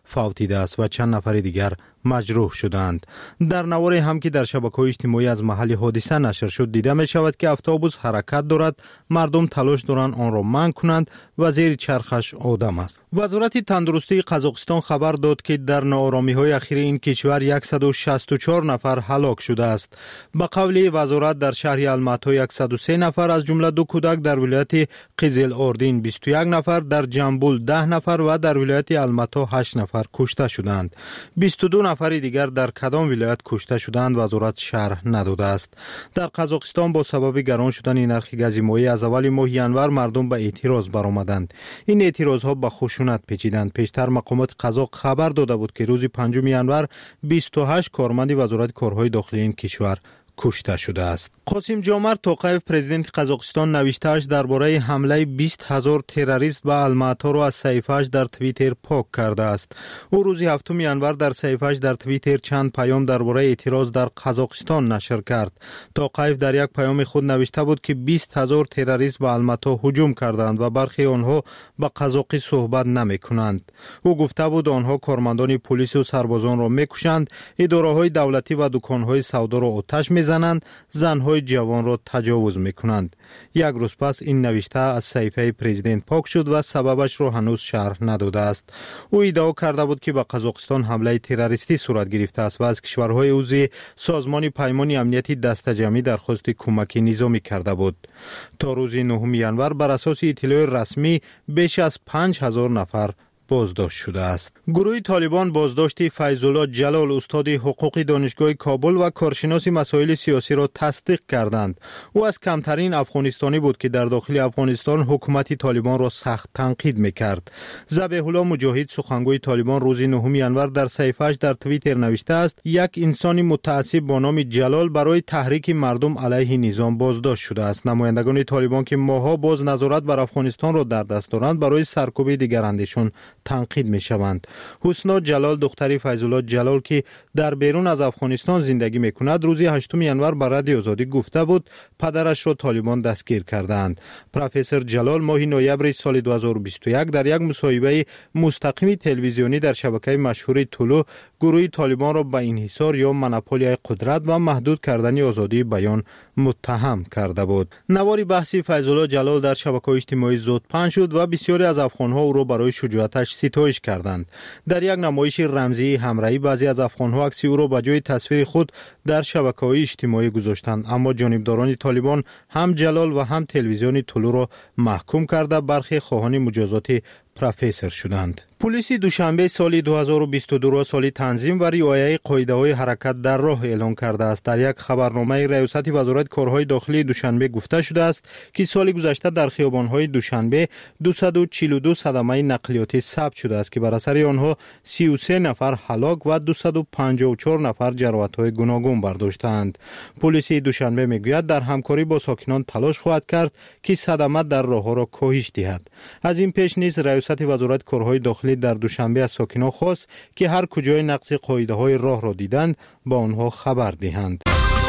فوتیده است و چند نفر دیگر مجروح شدند. در نواری هم که در شبکه‌های اجتماعی از محل حادثه نشر شد دیده می شود که اتوبوس حرکت دارد، مردم تلاش دارند آن را منع کنند و زیر چرخش آدم است. وزارت تندرستی قزاقستان خبر داد که در ناآرامی‌های اخیر این کشور صد و شصت و چهار نفر هلاک شده است. به قول وزارت در شهر الماتی صد و سه نفر از جمله دو کودک، در ولایت قزل اردین بیست و یک نفر، در جنبول ده نفر و در ولایت الماتی هشت نفر کشته شدند. بیست و دو نفر دیگر در کدام ولایت کشته شدند وزارت شرح نداده است. در قزاقستان با سبب گران شدن نرخ گاز مایع از اول ماه ینور مردم به اعتراض برآمدند. این اعتراضها به خشونت پیچیدند. پیشتر مقامات قزاق خبر داده بود که روز پنجم ینور بیست و هشت کارمند وزارت کارهای داخلی این کشور کشته شده است. قاسم جامرد توقیف پرزیدنت قزاقستان نوشته‌اش درباره حمله بیست هزار تروریست به الماتی را از صفحه‌اش در توییتر پاک کرده است. او روز هفتم ینور در صفحه‌اش در توییتر چند پیام درباره اعتراض در قزاقستان نشر کرد. توقیف در یک پیام خود نوشته بود که بیست هزار تروریست به الماتی هجوم کردند و برخی آنها به قزاقی صحبت نمی‌کنند. او گفته بود آنها کارمندان پلیس و سربازان را می‌کشند، اداره‌های دولتی و دکان‌های سودا را آتش می‌زنند، زن‌های جوان را تجاوز می‌کنند. یک روز پس این نوشته از صفحه پرزیدنت پاک شد و سببش را هنوز شرح نداده است. او ادعا کرده بود که به قزاقستان حمله تروریستی صورت گرفته است و از کشورهای عضو سازمان پیمان امنیتی دست جمعی درخواست کمک نظامی کرده بود. تا روز نهم ینور بر اساس اطلاع رسمی بیش از پنج هزار نفر بازداشت شده است. گروه طالبان بازداشت فیض‌الله جلال استاد حقوق دانشگاه کابل و کارشناس مسائل سیاسی را تصدیق کردند. او از کمترین افغانستانی بود که در داخل افغانستان حکومت طالبان را سخت تنقید می‌کرد. ذبیح الله مجاهد سخنگوی طالبان روز نهم ینور در صفحه‌اش در توییتر نوشته است: یک انسان متعصب با نام جلال برای تحریک مردم علیه نظام بازداشت شده است. نمایندگان طالبان که ماه‌ها باز نظارت بر افغانستان را در دست دارند برای سرکوب دیگراندیشان تنقید می شوند. حسنا جلال دختری فیض‌الله جلال که در بیرون از افغانستان زندگی می کند روز هشتم ینور بر رادیو آزادی گفته بود پدرش را طالبان دستگیر کردند. پروفسور جلال ماه نوامبر سال دو هزار و بیست و یک در یک مصاحبه مستقیم تلویزیونی در شبکه مشهور طلوع گروه طالبان را به انحصار یا مونوپولی قدرت و محدود کردن آزادی بیان متهم کرده بود. نوار بحثی فیض‌الله جلال در شبکه‌های اجتماعی زودپن شد و بسیاری از افغان‌ها او را برای شجاعتش ستایش کردند. در یک نمایش رمزی همراهی بعضی از افغان‌ها عکس او را به جای تصویر خود در شبکه‌های اجتماعی گذاشتند، اما جانبداران طالبان هم جلال و هم تلویزیون طلوع را محکوم کرده برخی خواهان مجازات پروفسور شدند. پلیس دوشنبه سال دو هزار و بیست و دو را سال تنظیم و رعایت قاعده‌های حرکت در راه اعلان کرده است. در یک خبرنامه ریاست وزارت کارهای داخلی دوشنبه گفته شده است که سال گذشته در خیابان‌های دوشنبه دویست و چهل و دو صدمه نقلیاتی ثبت شده است که بر اثر آنها سی و سه نفر هلاک و دویست و پنجاه و چهار نفر جراحت‌های گوناگون برداشتند. پلیس دوشنبه میگوید در همکاری با ساکنان تلاش خواهد کرد که صدمه در راه‌ها را کاهش دهد. از این پیش نیز ریاست وزارت کارهای داخلی در دوشنبه از ساکنان خواست که هر کجای نقض قاعده‌های راه را دیدند با آنها خبر دهند.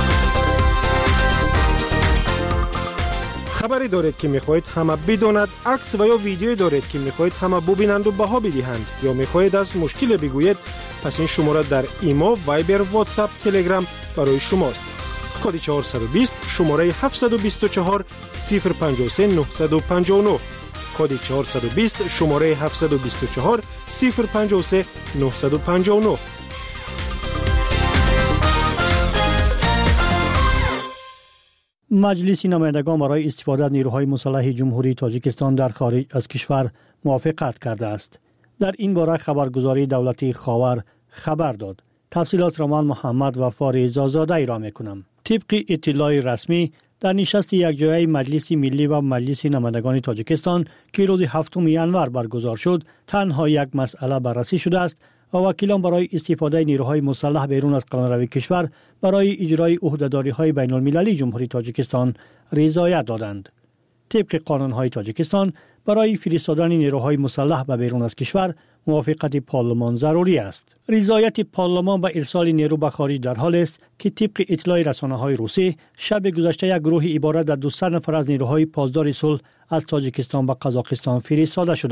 خبری دارید که میخواهید همه بداند، عکس و یا ویدیویی دارید که میخواهید همه ببینند و بها بدهند، یا میخواهید از مشکل بگویید، پس این شماره در ایمو، وایبر، واتساپ، تلگرام برای شماست. کد چهارصد و بیست شماره هفتصد و بیست و چهار صفر پنجاه و سه نهصد و پنجاه و نه. کد چهارصد و بیست شماره هفتصد و بیست و چهار صفر پنجاه و سه نهصد و پنجاه و نه. مجلس نمایندگان برای استفاده از نیروهای مسلح جمهوری تاجیکستان در خارج از کشور موافقت کرده است. در این باره خبرگزاری دولتی خاور خبر داد. تفصیلات را من محمد وفاری زازاده ای را میکنم. طبق اطلاع رسمی در نشست یکجایی مجلس ملی و مجلس نمایندگان تاجیکستان که روز هفتم ینور برگزار شد، تنها یک مسئله بررسی شده است و وکیلان برای استفاده نیروهای مسلح بیرون از قلمرو کشور برای اجرای عهده‌داری‌های بین‌المللی جمهوری تاجیکستان رضایت دادند. طبق قانون‌های تاجیکستان برای فرستادن نیروهای مسلح به بیرون از کشور موافقت پارلمان ضروری است. رضایت پارلمان به ارسال نیرو به خارج در حال است که طبق اطلاع رسانه‌های روسی شب گذشته یک گروه عبارت از دویست نفر از نیروهای پاسدار صلح از تاجیکستان به قزاقستان فرستاده شدند.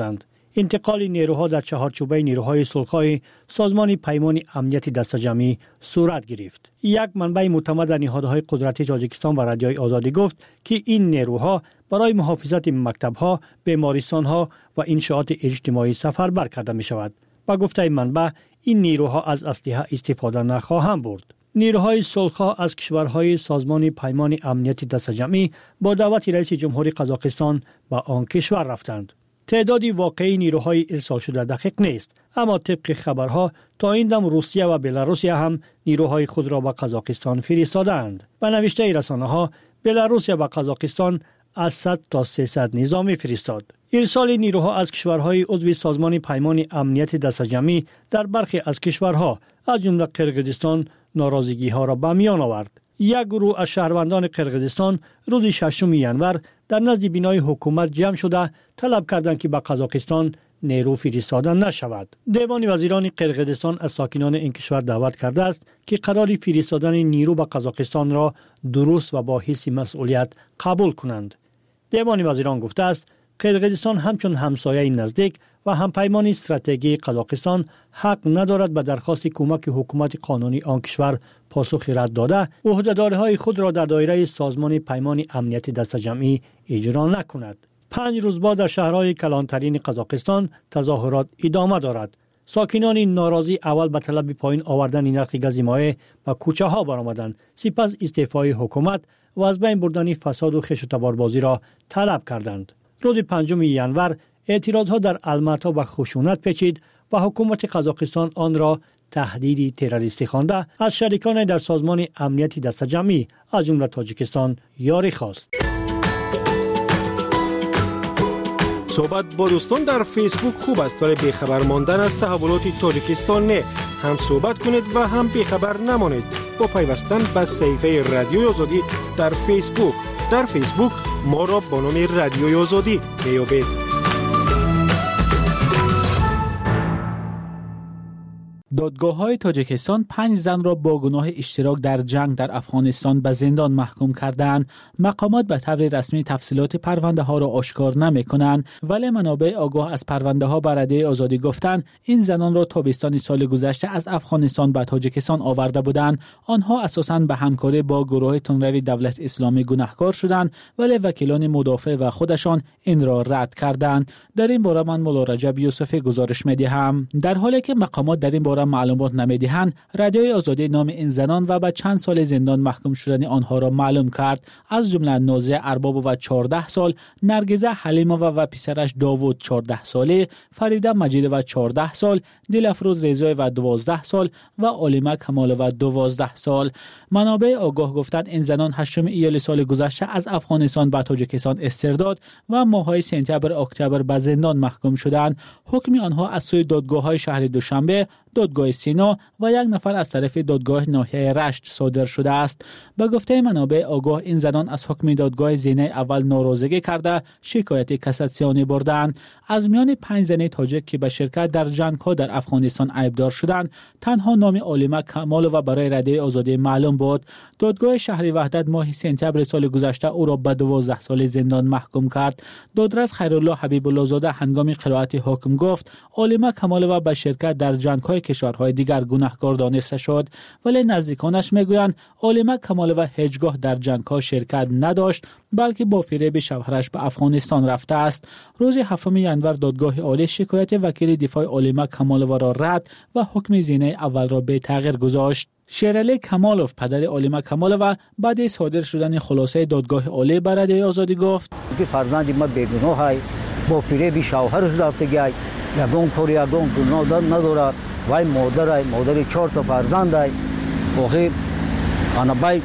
انتقال نیروها در چهارچوبه نیروهای صلح‌خواه سازمان پیمان امنیت دسته‌جمعی صورت گرفت. یک منبع معتمد در نهادهای قدرتی تاجیکستان و رادیوی آزادی گفت که این نیروها برای محافظت مکتب‌ها، بیمارستان‌ها و انشاءات اجتماعی سفربر کرده می‌شود. با گفته منبع این نیروها از اسلحه استفاده نخواهند برد. نیروهای صلح‌خواه از کشورهای سازمان پیمان امنیت دسته‌جمعی با دعوت رئیس جمهوری قزاقستان به آن کشور رفتند. تعداد واقعی نیروهای ارسال شده دقیق نیست، اما طبق خبرها تا این دم روسیه و بلاروسیه هم نیروهای خود را به قزاقستان فرستادند. به نوشته رسانه‌ها بلاروسیه به قزاقستان از صد تا سیصد نظامی فرستاد. ارسال نیروها از کشورهای عضو سازمان پیمان امنیت دسته‌جمعی در برخی از کشورها از جمله قرقیزستان ناراضگی‌ها را به میان آورد. یک گروه از شهروندان قرقیزستان روز ششم ینور در نزد بینای حکومت جمع شده طلب کردند که به قزاقستان نیرو فرستاده نشود. دیوان وزیران قرقیزستان از ساکنان این کشور دعوت کرده است که قرار فرستادن نیرو به قزاقستان را درست و با حس مسئولیت قبول کنند. دیوان وزیران گفته است قرقیزستان همچون همسایه نزدیک و همپیمان استراتژیک قزاقستان حق ندارد به درخواست کمک حکومت قانونی آن کشور پاسخ رد داده عهده‌داری‌های خود را در دایره سازمان پیمان امنیت دسته‌جمعی اجرا نکند. پنج روز بعد در شهرهای کلانترین قزاقستان تظاهرات ادامه دارد. ساکنان ناراضی اول به طلب پایین آوردن نرخ گاز مایع به کوچه ها برآمدند، سپس استعفای حکومت و از بین بردن فساد و خش و تباربازی را طلب کردند. روز پنجم ینور اعتراضها در الماتا به خشونت پیچید و حکومت قزاقستان آن را تهدیدی تروریستی خوانده از شریکان در سازمان امنیت دسته‌جمعی از جمله تاجیکستان یاری خواست. صحبت با دوستان در فیسبوک خوب است ولی بیخبر ماندن از تحولات تاجیکستان نه. هم صحبت کنید و هم بیخبر نمانید با پیوستن به صفحه رادیوی آزادی در فیسبوک. در فیسبوک ما را با نام رادیوی آزادی بیابید. دادگاه‌های تاجیکستان پنج زن را با گناه اشتراک در جنگ در افغانستان به زندان محکوم کردند. مقامات به طور رسمی تفصیلات پرونده ها را آشکار نمی‌کنند، ولی منابع آگاه از پرونده ها به رادیوی آزادی گفتند این زنان را تابستان سال گذشته از افغانستان به تاجیکستان آورده بودند. آنها اساساً به همکاری با گروه تندروی دولت اسلامی گناهکار شدند، ولی وکیلان مدافع و خودشان این را رد کردند. در این باره من مولا رجب یوسفی گزارش می‌دهم. در حالی که مقامات در این باره معلومات نمیدهند، رادیوی آزادی نام این زنان و به چند سال زندان محکوم شدن آنها را معلوم کرد. از جمله نازیه ارباب و چهارده سال، نرگزه حلیمه و پسرش داوود چهارده ساله، فریده مجید و چهارده سال، دلفروز رضایی و دوازده سال و علیمه کمال و دوازده سال. منابع آگاه گفتند این زنان هشتم ایول سال گذشته از افغانستان به تاجیکستان استرداد و ماه‌های سپتامبر اکتبر به زندان محکوم شدند. حکم آنها از سوی دادگاه‌های شهر دوشنبه، دادگاه سینا و یک نفر از طرف دادگاه ناحیه رشت صادر شده است. به گفته منابع آگاه این زنان از حکم دادگاه زینه اول ناراضگی کرده شکایت کاساسیونی بردند. از میان پنج زن تاجیک که به شرکت در جنگ‌ها در افغانستان عیبدار شدند، تنها نام علیمه کمال و برای رادیوی آزادی معلوم بود. دادگاه شهر وحدت ماه سپتامبر سال گذشته او را به دوازده سال زندان محکوم کرد. دادرس خیرالله حبیب الله زاده هنگام قرائت حکم گفت علیمه کمال و به شرکت در جنگ‌های کشورهای دیگر گناهکار دانسته شد، ولی نزدیکانش میگویند علیمه کمال و هیچگاه در جنگ‌ها شرکت نداشت، بلکه با فریب شوهرش به افغانستان رفته است. روز هفتم ینور دادگاه عالی شکایت وکیل دفاع علیمه کمالوف را رد و حکم زینه اول را به تغییر گذاشت. شیرعلی کمالوف پدر علیمه کمالوف بعد صادر شدن خلاصه دادگاه عالی بر رادیوی آزادی گفت که فرزند ما بیگناه است، با فریب شوهرش رفتگی، یگان کاری یگان گناه ندارد. وای مادر مادر چهار تا فرزند است. آخه انا بای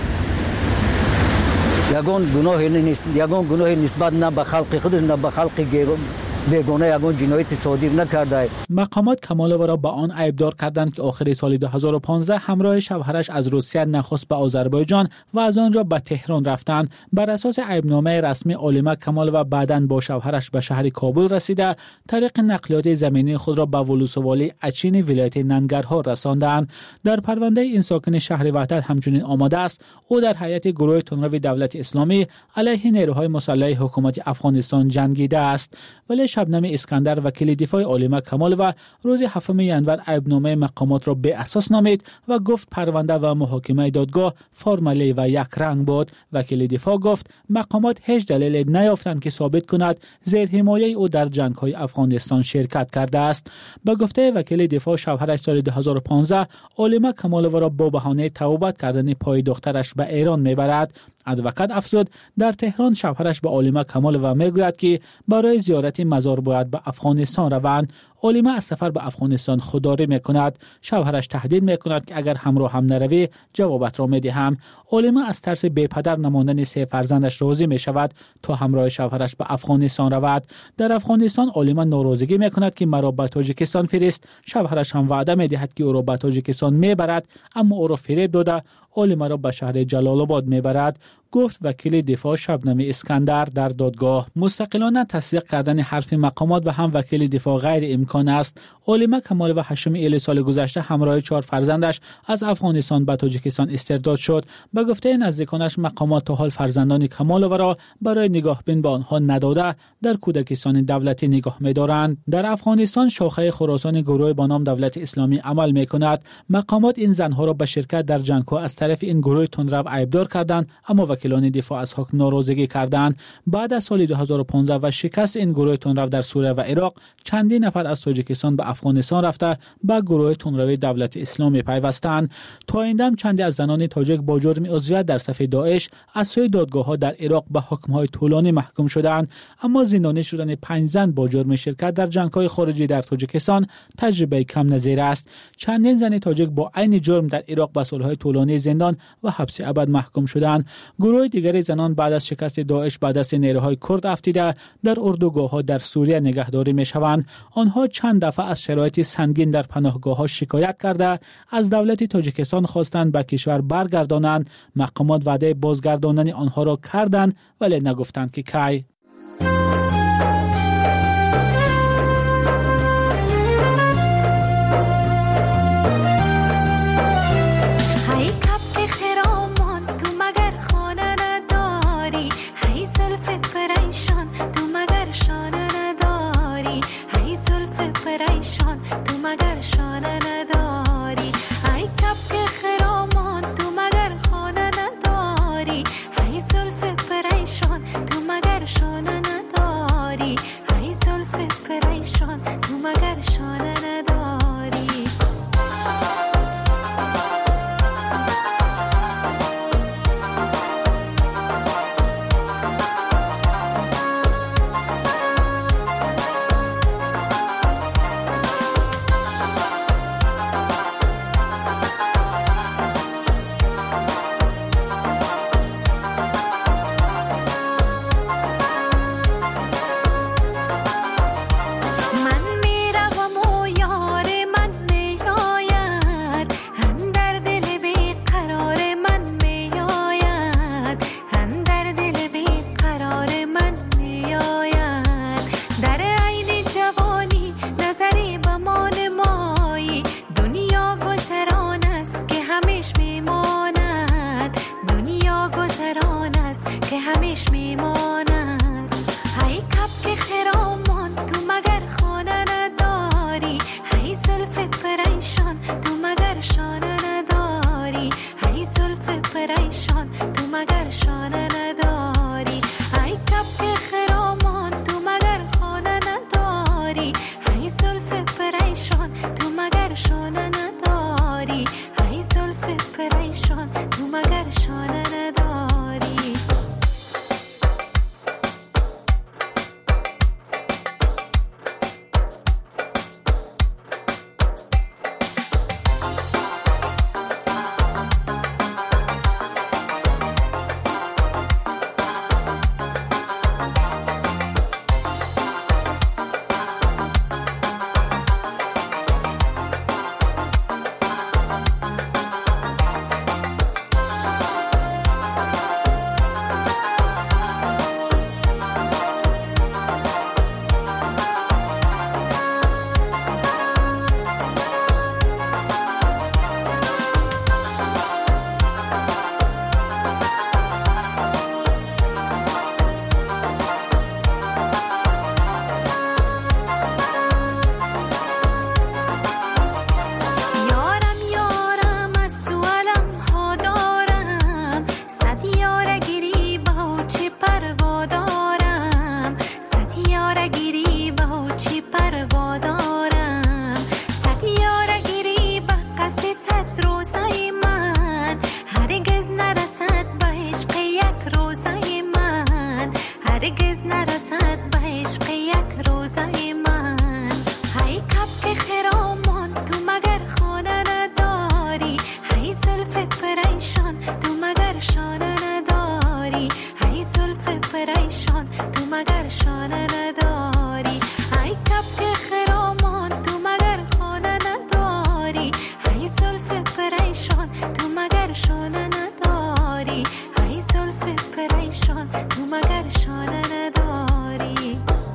یگان گناه نیست، یگان گناه نسبت نه به خلق خودش نه به خلق بیگانه یگان جنایت صادر نکرده. مقامات کمالوف را به آن عیبدار کردند که آخر سال دو هزار و پانزده همراه شوهرش از روسیه نخست به آذربایجان و از آنجا به تهران رفتند. بر اساس عیبنامه رسمی علیمه کمالوف بعداً با شوهرش به شهر کابل رسیده، طریق نقلیات زمینی خود را به ولسوالی اچین ولایت ننگرهار رساندند. در پرونده این ساکن شهر وحدت همچنین آمده است او در هیئت گروه تندروی دولت اسلامی علیه نیروهای مسلح حکومت افغانستان جنگیده است، ولی شبنم اسکندر وکیل دفاع عالمه کمال و روز هفتم ژانویه عیبنامه مقامات را به اساس نامید و گفت پرونده و محاکمه دادگاه فرمالی و یک رنگ بود. وکیل دفاع گفت مقامات هیچ دلیل نیافتند که ثابت کند زیر حمایه او در جنگ‌های افغانستان شرکت کرده است. به گفته وکیل دفاع شوهرش سال دو هزار و پانزده عالمه کمالووا را با بهانه توبت کردن پای دخترش به ایران میبرد. ادوکات افزود در تهران شوهرش به عالمه کمالووا میگوید که برای زیارت مزار باید به افغانستان روند. عالمه از سفر به افغانستان خودداری میکند. شوهرش تهدید میکند که اگر همراه هم نروی جوابت را میدهم. عالمه از ترس بی پدر نماندن سه فرزندش راضی میشود تا همراه شوهرش به افغانستان رود. در افغانستان عالمه ناراضگی میکند که مرا به تاجیکستان فرست. شوهرش هم وعده میدهد که او را به تاجیکستان میبرد، اما او را فریب داده عالمه را به شهر جلال آباد میبرد، گفت وکیل دفاع شبنم اسکندر در دادگاه. مستقلانه تصدیق کردن حرف مقامات و هم وکیل دفاع غیر امکان است. عالمه کمالووا هشتم ایلول سال گذشته همراه چهار فرزندش از افغانستان به تاجیکستان استرداد شد. به گفته نزدیکانش مقامات تا حال فرزندان کمالووا را برای نگاهبین به آنها نداده در کودکستان دولتی نگاه می‌دارند. در افغانستان شاخه خراسان گروه با نام دولت اسلامی عمل می‌کند. مقامات این زنها را به شرکت در جنگ‌ها از طرف این گروه تندرو عیبدار کردند، اما وکیلان دفاع از حکم ناراضگی کردند. بعد از سال دو هزار و پانزده و شکست این گروه تندرو در سوریه و عراق، چندین نفر از تاجیکستان به افغانستان رفته به گروه تندرو دولت اسلامی پیوستند. تا این دم چندی از زنان تاجیک با جرم عضویت در صف داعش از سوی دادگاه‌ها در عراق به حکم‌های طولانی محکوم شدند، اما زندانی شدن پنج زن با جرم شرکت در جنگ‌های خارجی در تاجیکستان تجربه کم نظیر است. چندین زن تاجیک با عین جرم در عراق به سال‌های طولانی زندان و حبس ابد محکوم شدند. گروه دیگر زنان بعد از شکست داعش بعد از نیروهای کرد افتیده در اردوگاه‌ها در سوریه نگهداری می‌شوند. آنها چند دفعه از شرایط سنگین در پناهگاه‌ها شکایت کرده از دولت تاجیکستان خواستند به کشور برگردانند. مقامات وعده بازگرداندن آنها را کردند ولی نگفتند که کی. مگر شانه نداری ای کبک خرامان تو مگر خانه نداری ای زلف پریشان تو مگر شانه نداری ای زلف پریشان تو مگر شانه نداری.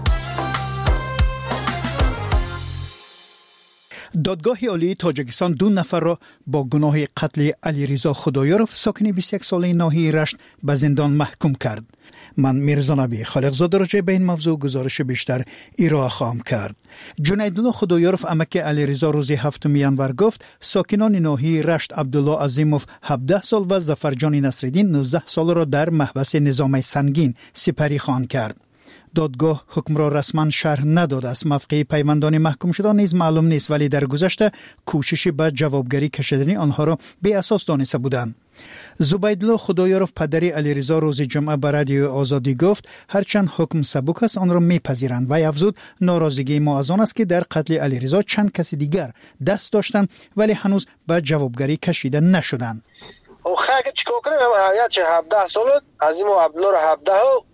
دادگاه عالی تاجیکستان دو نفر را با گناه قتل علیرضا خدایارف ساکن بیست و یک ساله ناحیه رشت به زندان محکوم کرد. من میرزا نبی خالقزاده راجع به این موضوع گزارش بیشتر ارائه خواهم کرد. جنیدالله خدایارف عمک علیرضا روز هفتم ژانویه گفت ساکنان ناحیه رشت عبدالله عظیموف هفده سال و ظفرجان نصرالدین نوزده سال را در محبس نظام سنگین سپری خواند کرد. دادگاه حکم را رسما شرح نداده است. موقع پیوندان محکوم شدن نیز معلوم نیست، ولی در گذشته کوشش به جوابگری کشیدن آنها را بی اساس دانسته بودند. زبیدالله خدایارف پدری علیرضا روز جمعه به رادیو آزادی گفت هرچند حکم سبک است آن را میپذیرند و افزود ناراضگی ما از آن است که در قتل علیرضا چند کس دیگر دست داشتند ولی هنوز به جوابگری کشیده نشدند. خاک چیکار کنیم همیت چه هفده سال عظیم عبدالله را هفده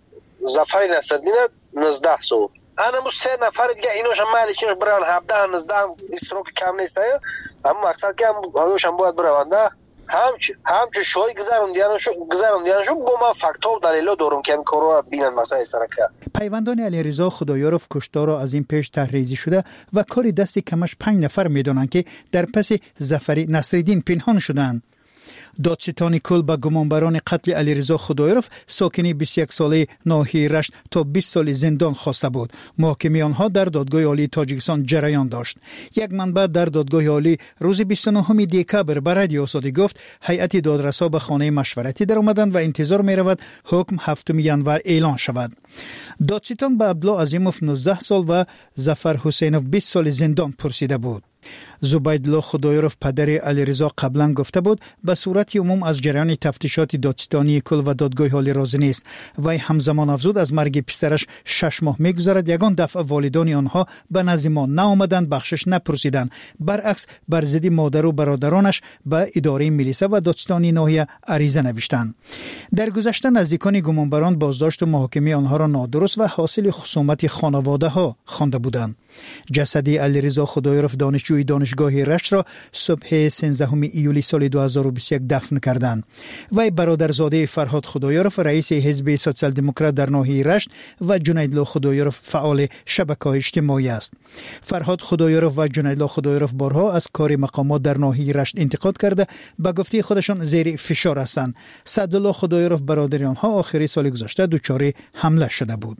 ظفر نصرالدین نوزده سال انا سه نفر دیگه اینوش هم مالکش بران هفده نوزده استروک کم نیست اما مقصد که هایوش هم باید بروند همچه همچه شوی گذراندیانشو گذراندیانشو با ما فاکتور دلیل دارم که این کارو بینن مسئله سرکه. پیوندان علیرضا خدایارف کشتار را از این پیش تحریزی شده و کاری دستی کمش پنج نفر میدونن که در پس ظفر نصرالدین پنهان شدند. دادستان کل به گمانبران قتل علیرضا خدایارف ساکن بیست و یک ساله ناحیه رشت تا بیست سال زندان خواسته بود. محاکمه آنها در دادگاه عالی تاجیکستان جریان داشت. یک منبع در دادگاه عالی روز بیست و نه دکبر به رادیو آزادی گفت هیئت دادرسا به خانه مشورتی در آمدند و انتظار می رود حکم هفتم ژانویه اعلان شود. دادستان به عبدالله عظیموف نوزده سال و ظفر حسینوف بیست سال زندان پرسیده بود. زبیدالله خدایارف پدر علیرضا قبلا گفته بود به صورت عموم از جریان تفتیشات دادستانی کل و دادگاه عالی راضی نیست. وی همزمان افزود از مرگ پسرش شش ماه میگذرد یگان دفعه والدان آنها به نزد ما نآمدند بخشش نپرسیدند. برعکس بر ضد مادر و برادرانش به اداره میلیسا و دادستانی ناحیه عریضه نوشتند. در گذشته نزدیکان گمانبران بازداشت و محاکمه آنها را نادرست و حاصل خصومت خانواده ها خوانده بودند. جسد علیرضا خدایارف دانشجوی دانشگاه رشت را صبح سیزدهم ایولی سال دو هزار و بیست و یک دفن کردند. وی برادرزاده فرهاد خدایارف رئیس حزب سوسیال دموکرات در ناحیه رشت و جنیدالله خدایارف فعال شبکه‌های اجتماعی است. فرهاد خدایارف و جنیدالله خدایارف بارها از کار مقامات در ناحیه رشت انتقاد کرده به گفته خودشان زیر فشار هستند. سعدالله خدایارف برادر آنها آخری سال گذشته دچار حمله شده بود.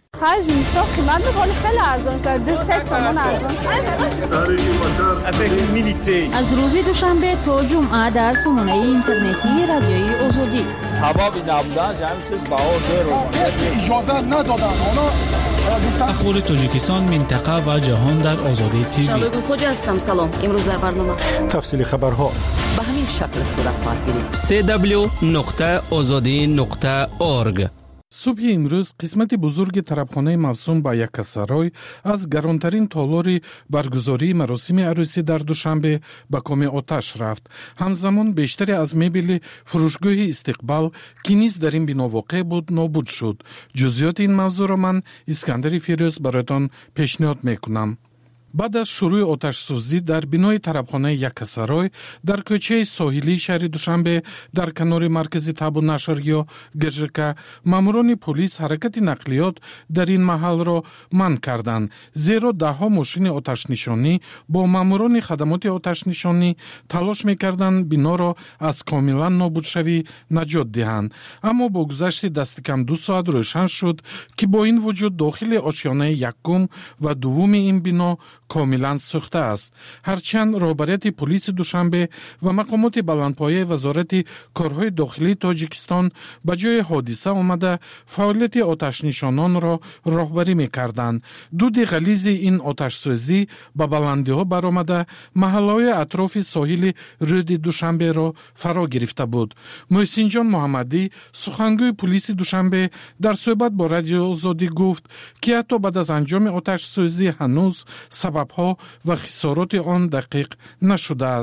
از روز دوشنبه تا جمعه در سامانه اینترنتی رادیوی آزادی حبابی نبودن جمعی چیز بهار دیر اجازه ندادن اخبار تاجیکستان منطقه و جهان در آزادی تیوی. شبگون خوجه هستم. سلام. امروز در برنامه تفصیل خبرها به همین شکل صورت خواهد گیرید. سی دبلیو نقطه آزادی نقطه اورگ. صبح امروز قسمت بزرگ طربخانه موسوم به یکسرای از گرانترین تالار برگزاری مراسم عروسی در دوشنبه به کام آتش رفت. همزمان بیشتری از مبل فروشگاه استقبال که نیز در این بنا واقع بود نابود شد. جزئیات این موضوع را من اسکندر فیروز برایتان پیشنهاد میکنم. بعد از شروع آتش سوزی در بنای طربخانه یکسرای در کوچه ساحلی شهر دوشنبه در کنار مرکز تاب و نشر یا گژرکه ماموران پلیس حرکت نقلیات در این محل را منع کردند، زیرا ده ها ماشین آتش نشانی با ماموران خدمات آتش نشانی تلاش می‌کردند بنا را از کاملا نابود شوی نجات دهند. اما با گذشت دست کم دو ساعت روشن شد که با این وجود داخل آشیانه یکم و دوم این بنا کاملا سوخته است. هرچند رهبریت پلیس دوشنبه و مقامات بلندپایه وزارت کارهای داخلی تاجیکستان به جای حادثه آمده فعالیت آتش نشانان را راهبری می‌کردند. دود غلیظ این آتش سوزی به بلندی‌ها برآمده محله‌های اطراف ساحل رود دوشنبه را فرا گرفته بود. محسن جان محمدی سخنگوی پلیس دوشنبه در صحبت با رادیو آزادی گفت که حتی بعد از انجام آتش سوزی هنوز سبب‌ها و خسارات آن دقیق نشده است.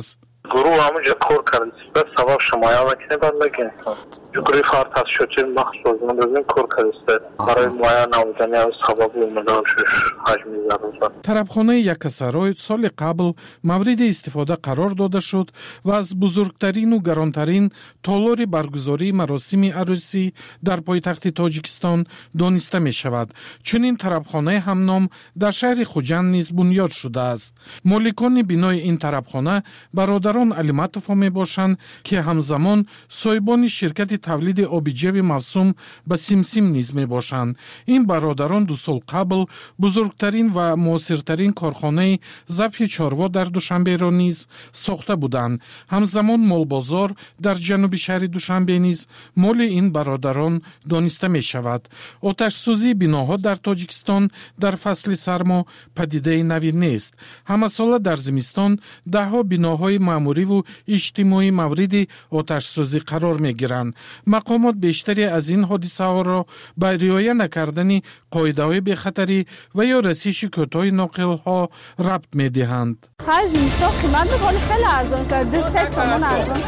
گروه همونجا کار کردیم بس سبب شمایا وکینه بردگیم جوری خارت از شوچه مخصوص من بزنیم کار کردیم برای مایا نمودنی از سبب اومدن شش حجمی زرد. طربخانه یکسرای سال قبل مورد استفاده قرار داده شد و از بزرگترین و گرانترین تالار برگزاری مراسم عروسی در پایتخت تاجیکستان دانسته می شود. چون این طربخانه همنام در شهر خوجند نیز بنیاد شده است. مالکان بنای این طربخانه برادران علیمتوف می باشند که همزمان صاحبان شرکت تولید آبجو موسوم به سیمسیم نیز می باشند. این برادران دو سال قبل بزرگترین و موثرترین کارخانه ذبح چاروا در دوشنبه را نیز ساخته بودند. همزمان مال بازار در جنوب شهر دوشنبه نیز مال این برادران دانسته می شود. آتش سوزی بناها در تاجیکستان در فصل سرما پدیده نوی نیست. همه ساله در زمستان ده ها بناهای معمولی و اجتماعی مورد آتش سوزی قرار می گیرند. مقامات بیشتری از این حادثه ها را به رعایت نکردن قاعده های بخطری و یا رسیش کوتاه ناقل ها ربط می دهند. خرج نیستا قیمت میکنه خیلی ارزان شده سه سامان ارزان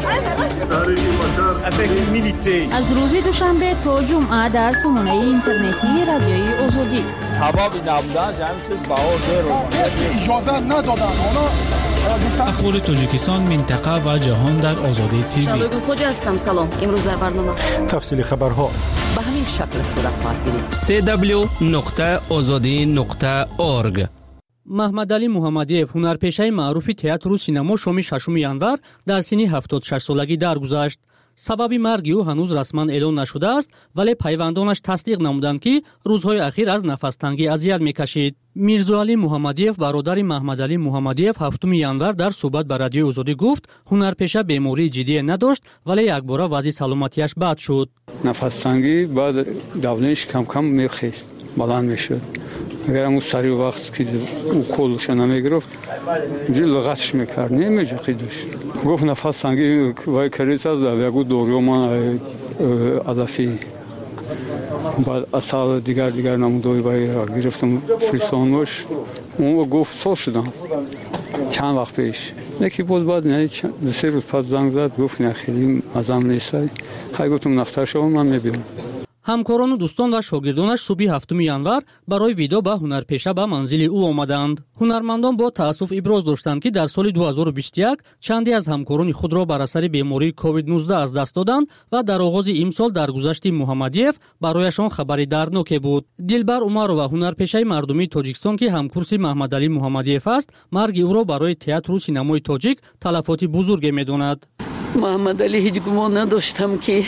شده. از روزی دوشنبه تا جمعه در سامانه اینترنتی رادیوی آزادی. سببی نبودن جمعی چیز بهار رو اجازه ندادن. اخبار تاجیکستان منطقه و جهان در آزادی تیوی. شبگون خوجه هستم. سلام. امروز در برنامه تفصیل خبرها به همین شکل صورت خواهد گیرید. سی دبلیو نقطه آزادی نقطه اورگ. محمد علی محمدیف هنرپیشه معروف تئاتر و سینما شام ششم январ در سن هفتاد و شش سالگی درگذشت. سبب مرگ او هنوز رسما اعلام نشده است ولی پیوندانش تصدیق نمودند که روزهای اخیر از نفس تنگی اذیت میکشید. میرزا علی محمدیف برادر محمد علی محمدیف هفتم январ در صحبت با رادیو آزادی گفت هنرپیشه بیماری جدی نداشت ولی یک بار وضع سلامتیش بد شد. نفس تنگی بعد دورانش کم کم میخیست بلند میشد. اگر همون سری وقت که او کلش نمیگرفت اینجا لغتش میکرد نمیجه قیدش گفت نفس تنگی وای کریس از یکو دوریو من علفی بعد اصال دیگر دیگر نمودوی وای گرفتم فریسان باش اون گفت سال شدم چند وقت پیش یکی بود بعد نه سه روز پس زنگ زد گفت نه خیلی مزم نیست خیلی گفتم نفتر شما من میبینم. همکاران و دوستان و شاگردانش صبح هفتم январ برای ویدیو با هنرپیشه به منزل او آمدند. هنرمندان با تأسف ابراز داشتند که در سال دو هزار و بیست و یک چندی از همکاران خود را بر اثر بیماری کووید نوزده از دست دادند و در آغاز امسال درگذشت محمدیف برایشان خبری دردناک بود. دلبر عمرو و هنرپیشه مردمی تاجیکستان که همکورس محمد علی محمدیف است مرگ او را برای تئاتر و سینمای تاجیک تلفات بزرگ می‌داند. محمد علی هیچ گمان نداشتم که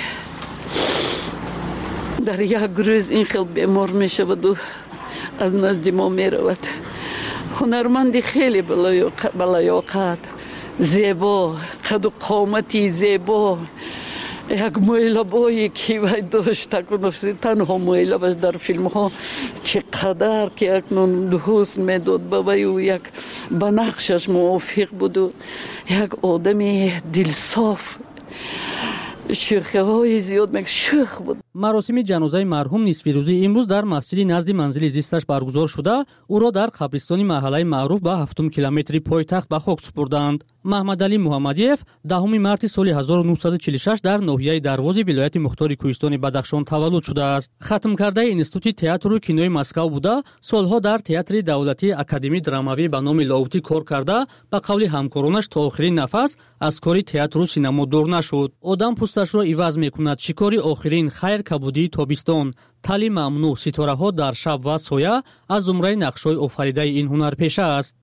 در یک روز این خیلی بیمار می شود و از نزد ما می رود. هنرمندی خیلی بلایاقت زیبا قد و قامتی زیبا یک مایلابایی که وی داشت تنها مایلابش در فیلم ها چقدر که اکنون دوست می داد به وی و یک بنقشش موافق بود و یک آدم دلصاف شوخی های زیاد مک شوخ بود. مراسم جنازه مرحوم نصف روزی امروز در مسجد نزد منزل زیستش برگزار شده. او را در قبرستان محله معروف به هفتم کیلومتری پایتخت به خاک سپردند. محمد علی محمدیف دهم مارس سال هزار و نهصد و چهل و شش در ناحیه دروازه ولایت مختار کوهستان بدخشان تولد شده است. ختم کرده اینستیتوت تئاتر و کینوی مسکو بوده. سالها در تئاتر دولتی اکادمی دراماوی به نام لاوتی کار کرده. به قول همکارانش تا آخرین نفس از کاری تئاتر و سینما دور نشد. آدم پوستش را عوض میکند. شکاری آخرین خیر کبودی تابستان تالی ممنوع ستاره ها در شب و سایه از زمره نقشای آفریده این هنرپیشه است.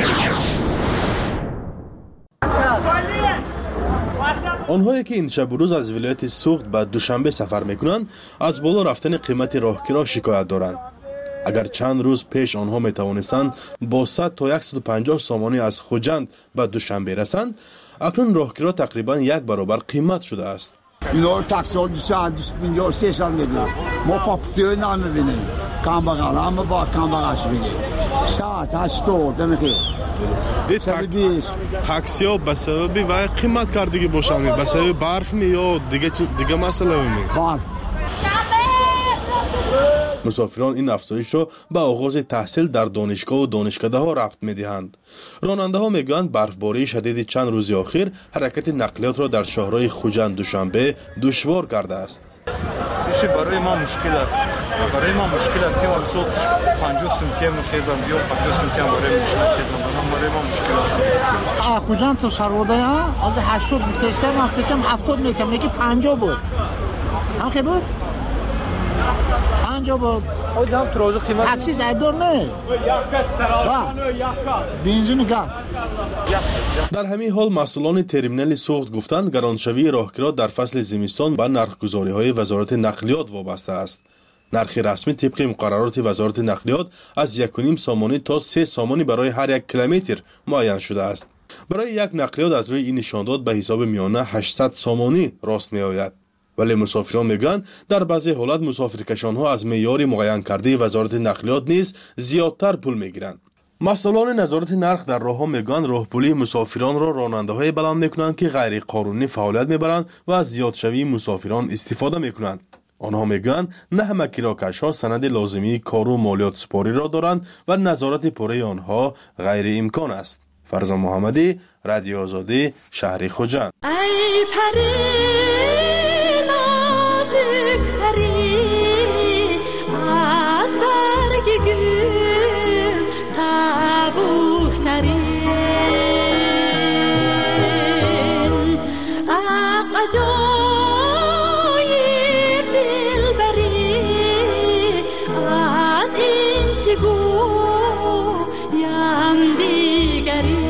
آنهایی که این شب و روز از ولایت سوخت به دوشنبه سفر میکنند از بالا رفتن قیمت راهگیرها شکایت دارند. اگر چند روز پیش آنها میتوانستند با صد تا صد و پنجاه سامانی از خوجند به دوشنبه رسند، اکنون راهگیرها تقریبا یک برابر قیمت شده است. اینا رو تاکسی ها دوصد پنجاه سیصد میدونن، ما پاپتوی نمیبینیم، کم بغل همه با کم بغلش بگیم ساعت هشتاد نمیخیر تاکسی ها به سببی و قیمت کردگی باشند، به سبب برف می یا دیگه دیگه مسئله می برف مسافران این افزایش را به آغاز تحصیل در دانشگاه و دانشکده ها ربط می‌دهند. راننده ها میگویند برفباری شدید چند روز اخیر حرکت نقلیات را در شهرهای خوجند دوشنبه دشوار کرده است. برای ما مشکل است. برای ما مشکل است که ما صبح پنجاه سنتی هم خیزم بیا پنجاه سنتی هم برای مشکل خیزم برای ما مشکل است. خوجند تو سرواده ها از هشتاد گفتستم هفتستم هفتاد میکنم میگه پنجاه بود. هم که بود؟ پنجاه بود. تاکسی زیدار نه. بنزین گاز. در همین حال مسئولان ترمینال سوخت گفتند گرانشوی راهگیرها در فصل زمستان به نرخگذاری های وزارت نقلیات وابسته است. نرخ رسمی طبق مقررات وزارت نقلیات از یک و نیم سامانی تا سه سامانی برای هر یک کیلومتر معین شده است. برای یک نقلیات از روی این نشانداد به حساب میانه هشتصد سامانی راست می آید. ولی مسافران میگن در بعضی حالت مسافرکشان ها از معیار معین کرده وزارت نقلیات نیز زیادتر پول میگیرند. مسئولان نظارت نرخ در راهها میگن راهپولی مسافران را راننده های بلند میکنند که غیر قانونی فعالیت میبرند و از زیادشوی مسافران استفاده میکنند. آنها میگن نه همه کراکش ها سند لازمی کار و مالیات سپاری را دارند و نظارت پوره آنها غیر امکان است. فرزان محمدی، رادیو آزادی، شهر خوجند. ای پری نازک پری از برگ گل سبکترین عقدای دلبری از این چگویم دیگری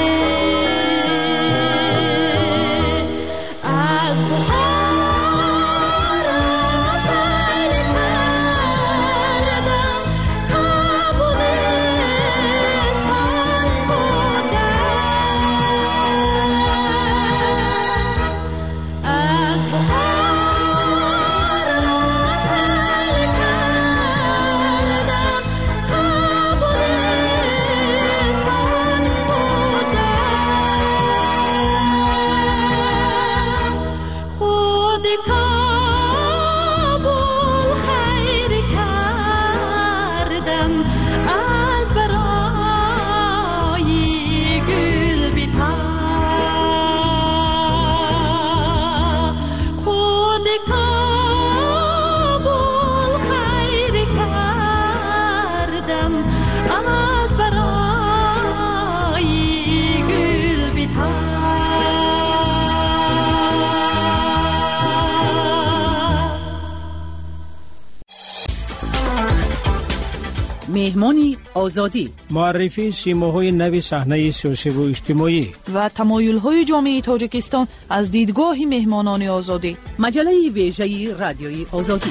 مهمانی آزادی، معرفی سیماهای نوی صحنه سیاسی و اجتماعی و تمایل‌های جامعه تاجیکستان از دیدگاه مهمانان آزادی. مجله ویژه رادیوی آزادی.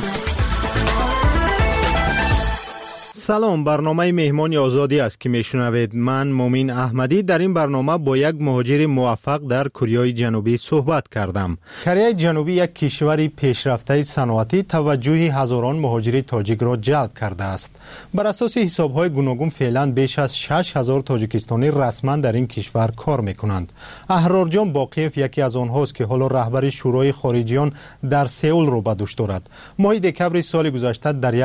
سلام، برنامه مهمانی آزادی است که میشنوید. من مومین احمدی در این برنامه با یک مهاجر موفق در کره جنوبی صحبت کردم. کره جنوبی یک کشور پیشرفته صنعتی توجه هزاران مهاجر تاجیک را جلب کرده است. بر اساس حساب‌های گوناگون فعلا بیش از شش هزار تاجیکستانی رسما در این کشور کار میکنند. احرار جان باقیف یکی از آنهاست که حالا رهبر شورای خارجیان در سئول را به دوش دارد. ماه دکمبر سال گذشته در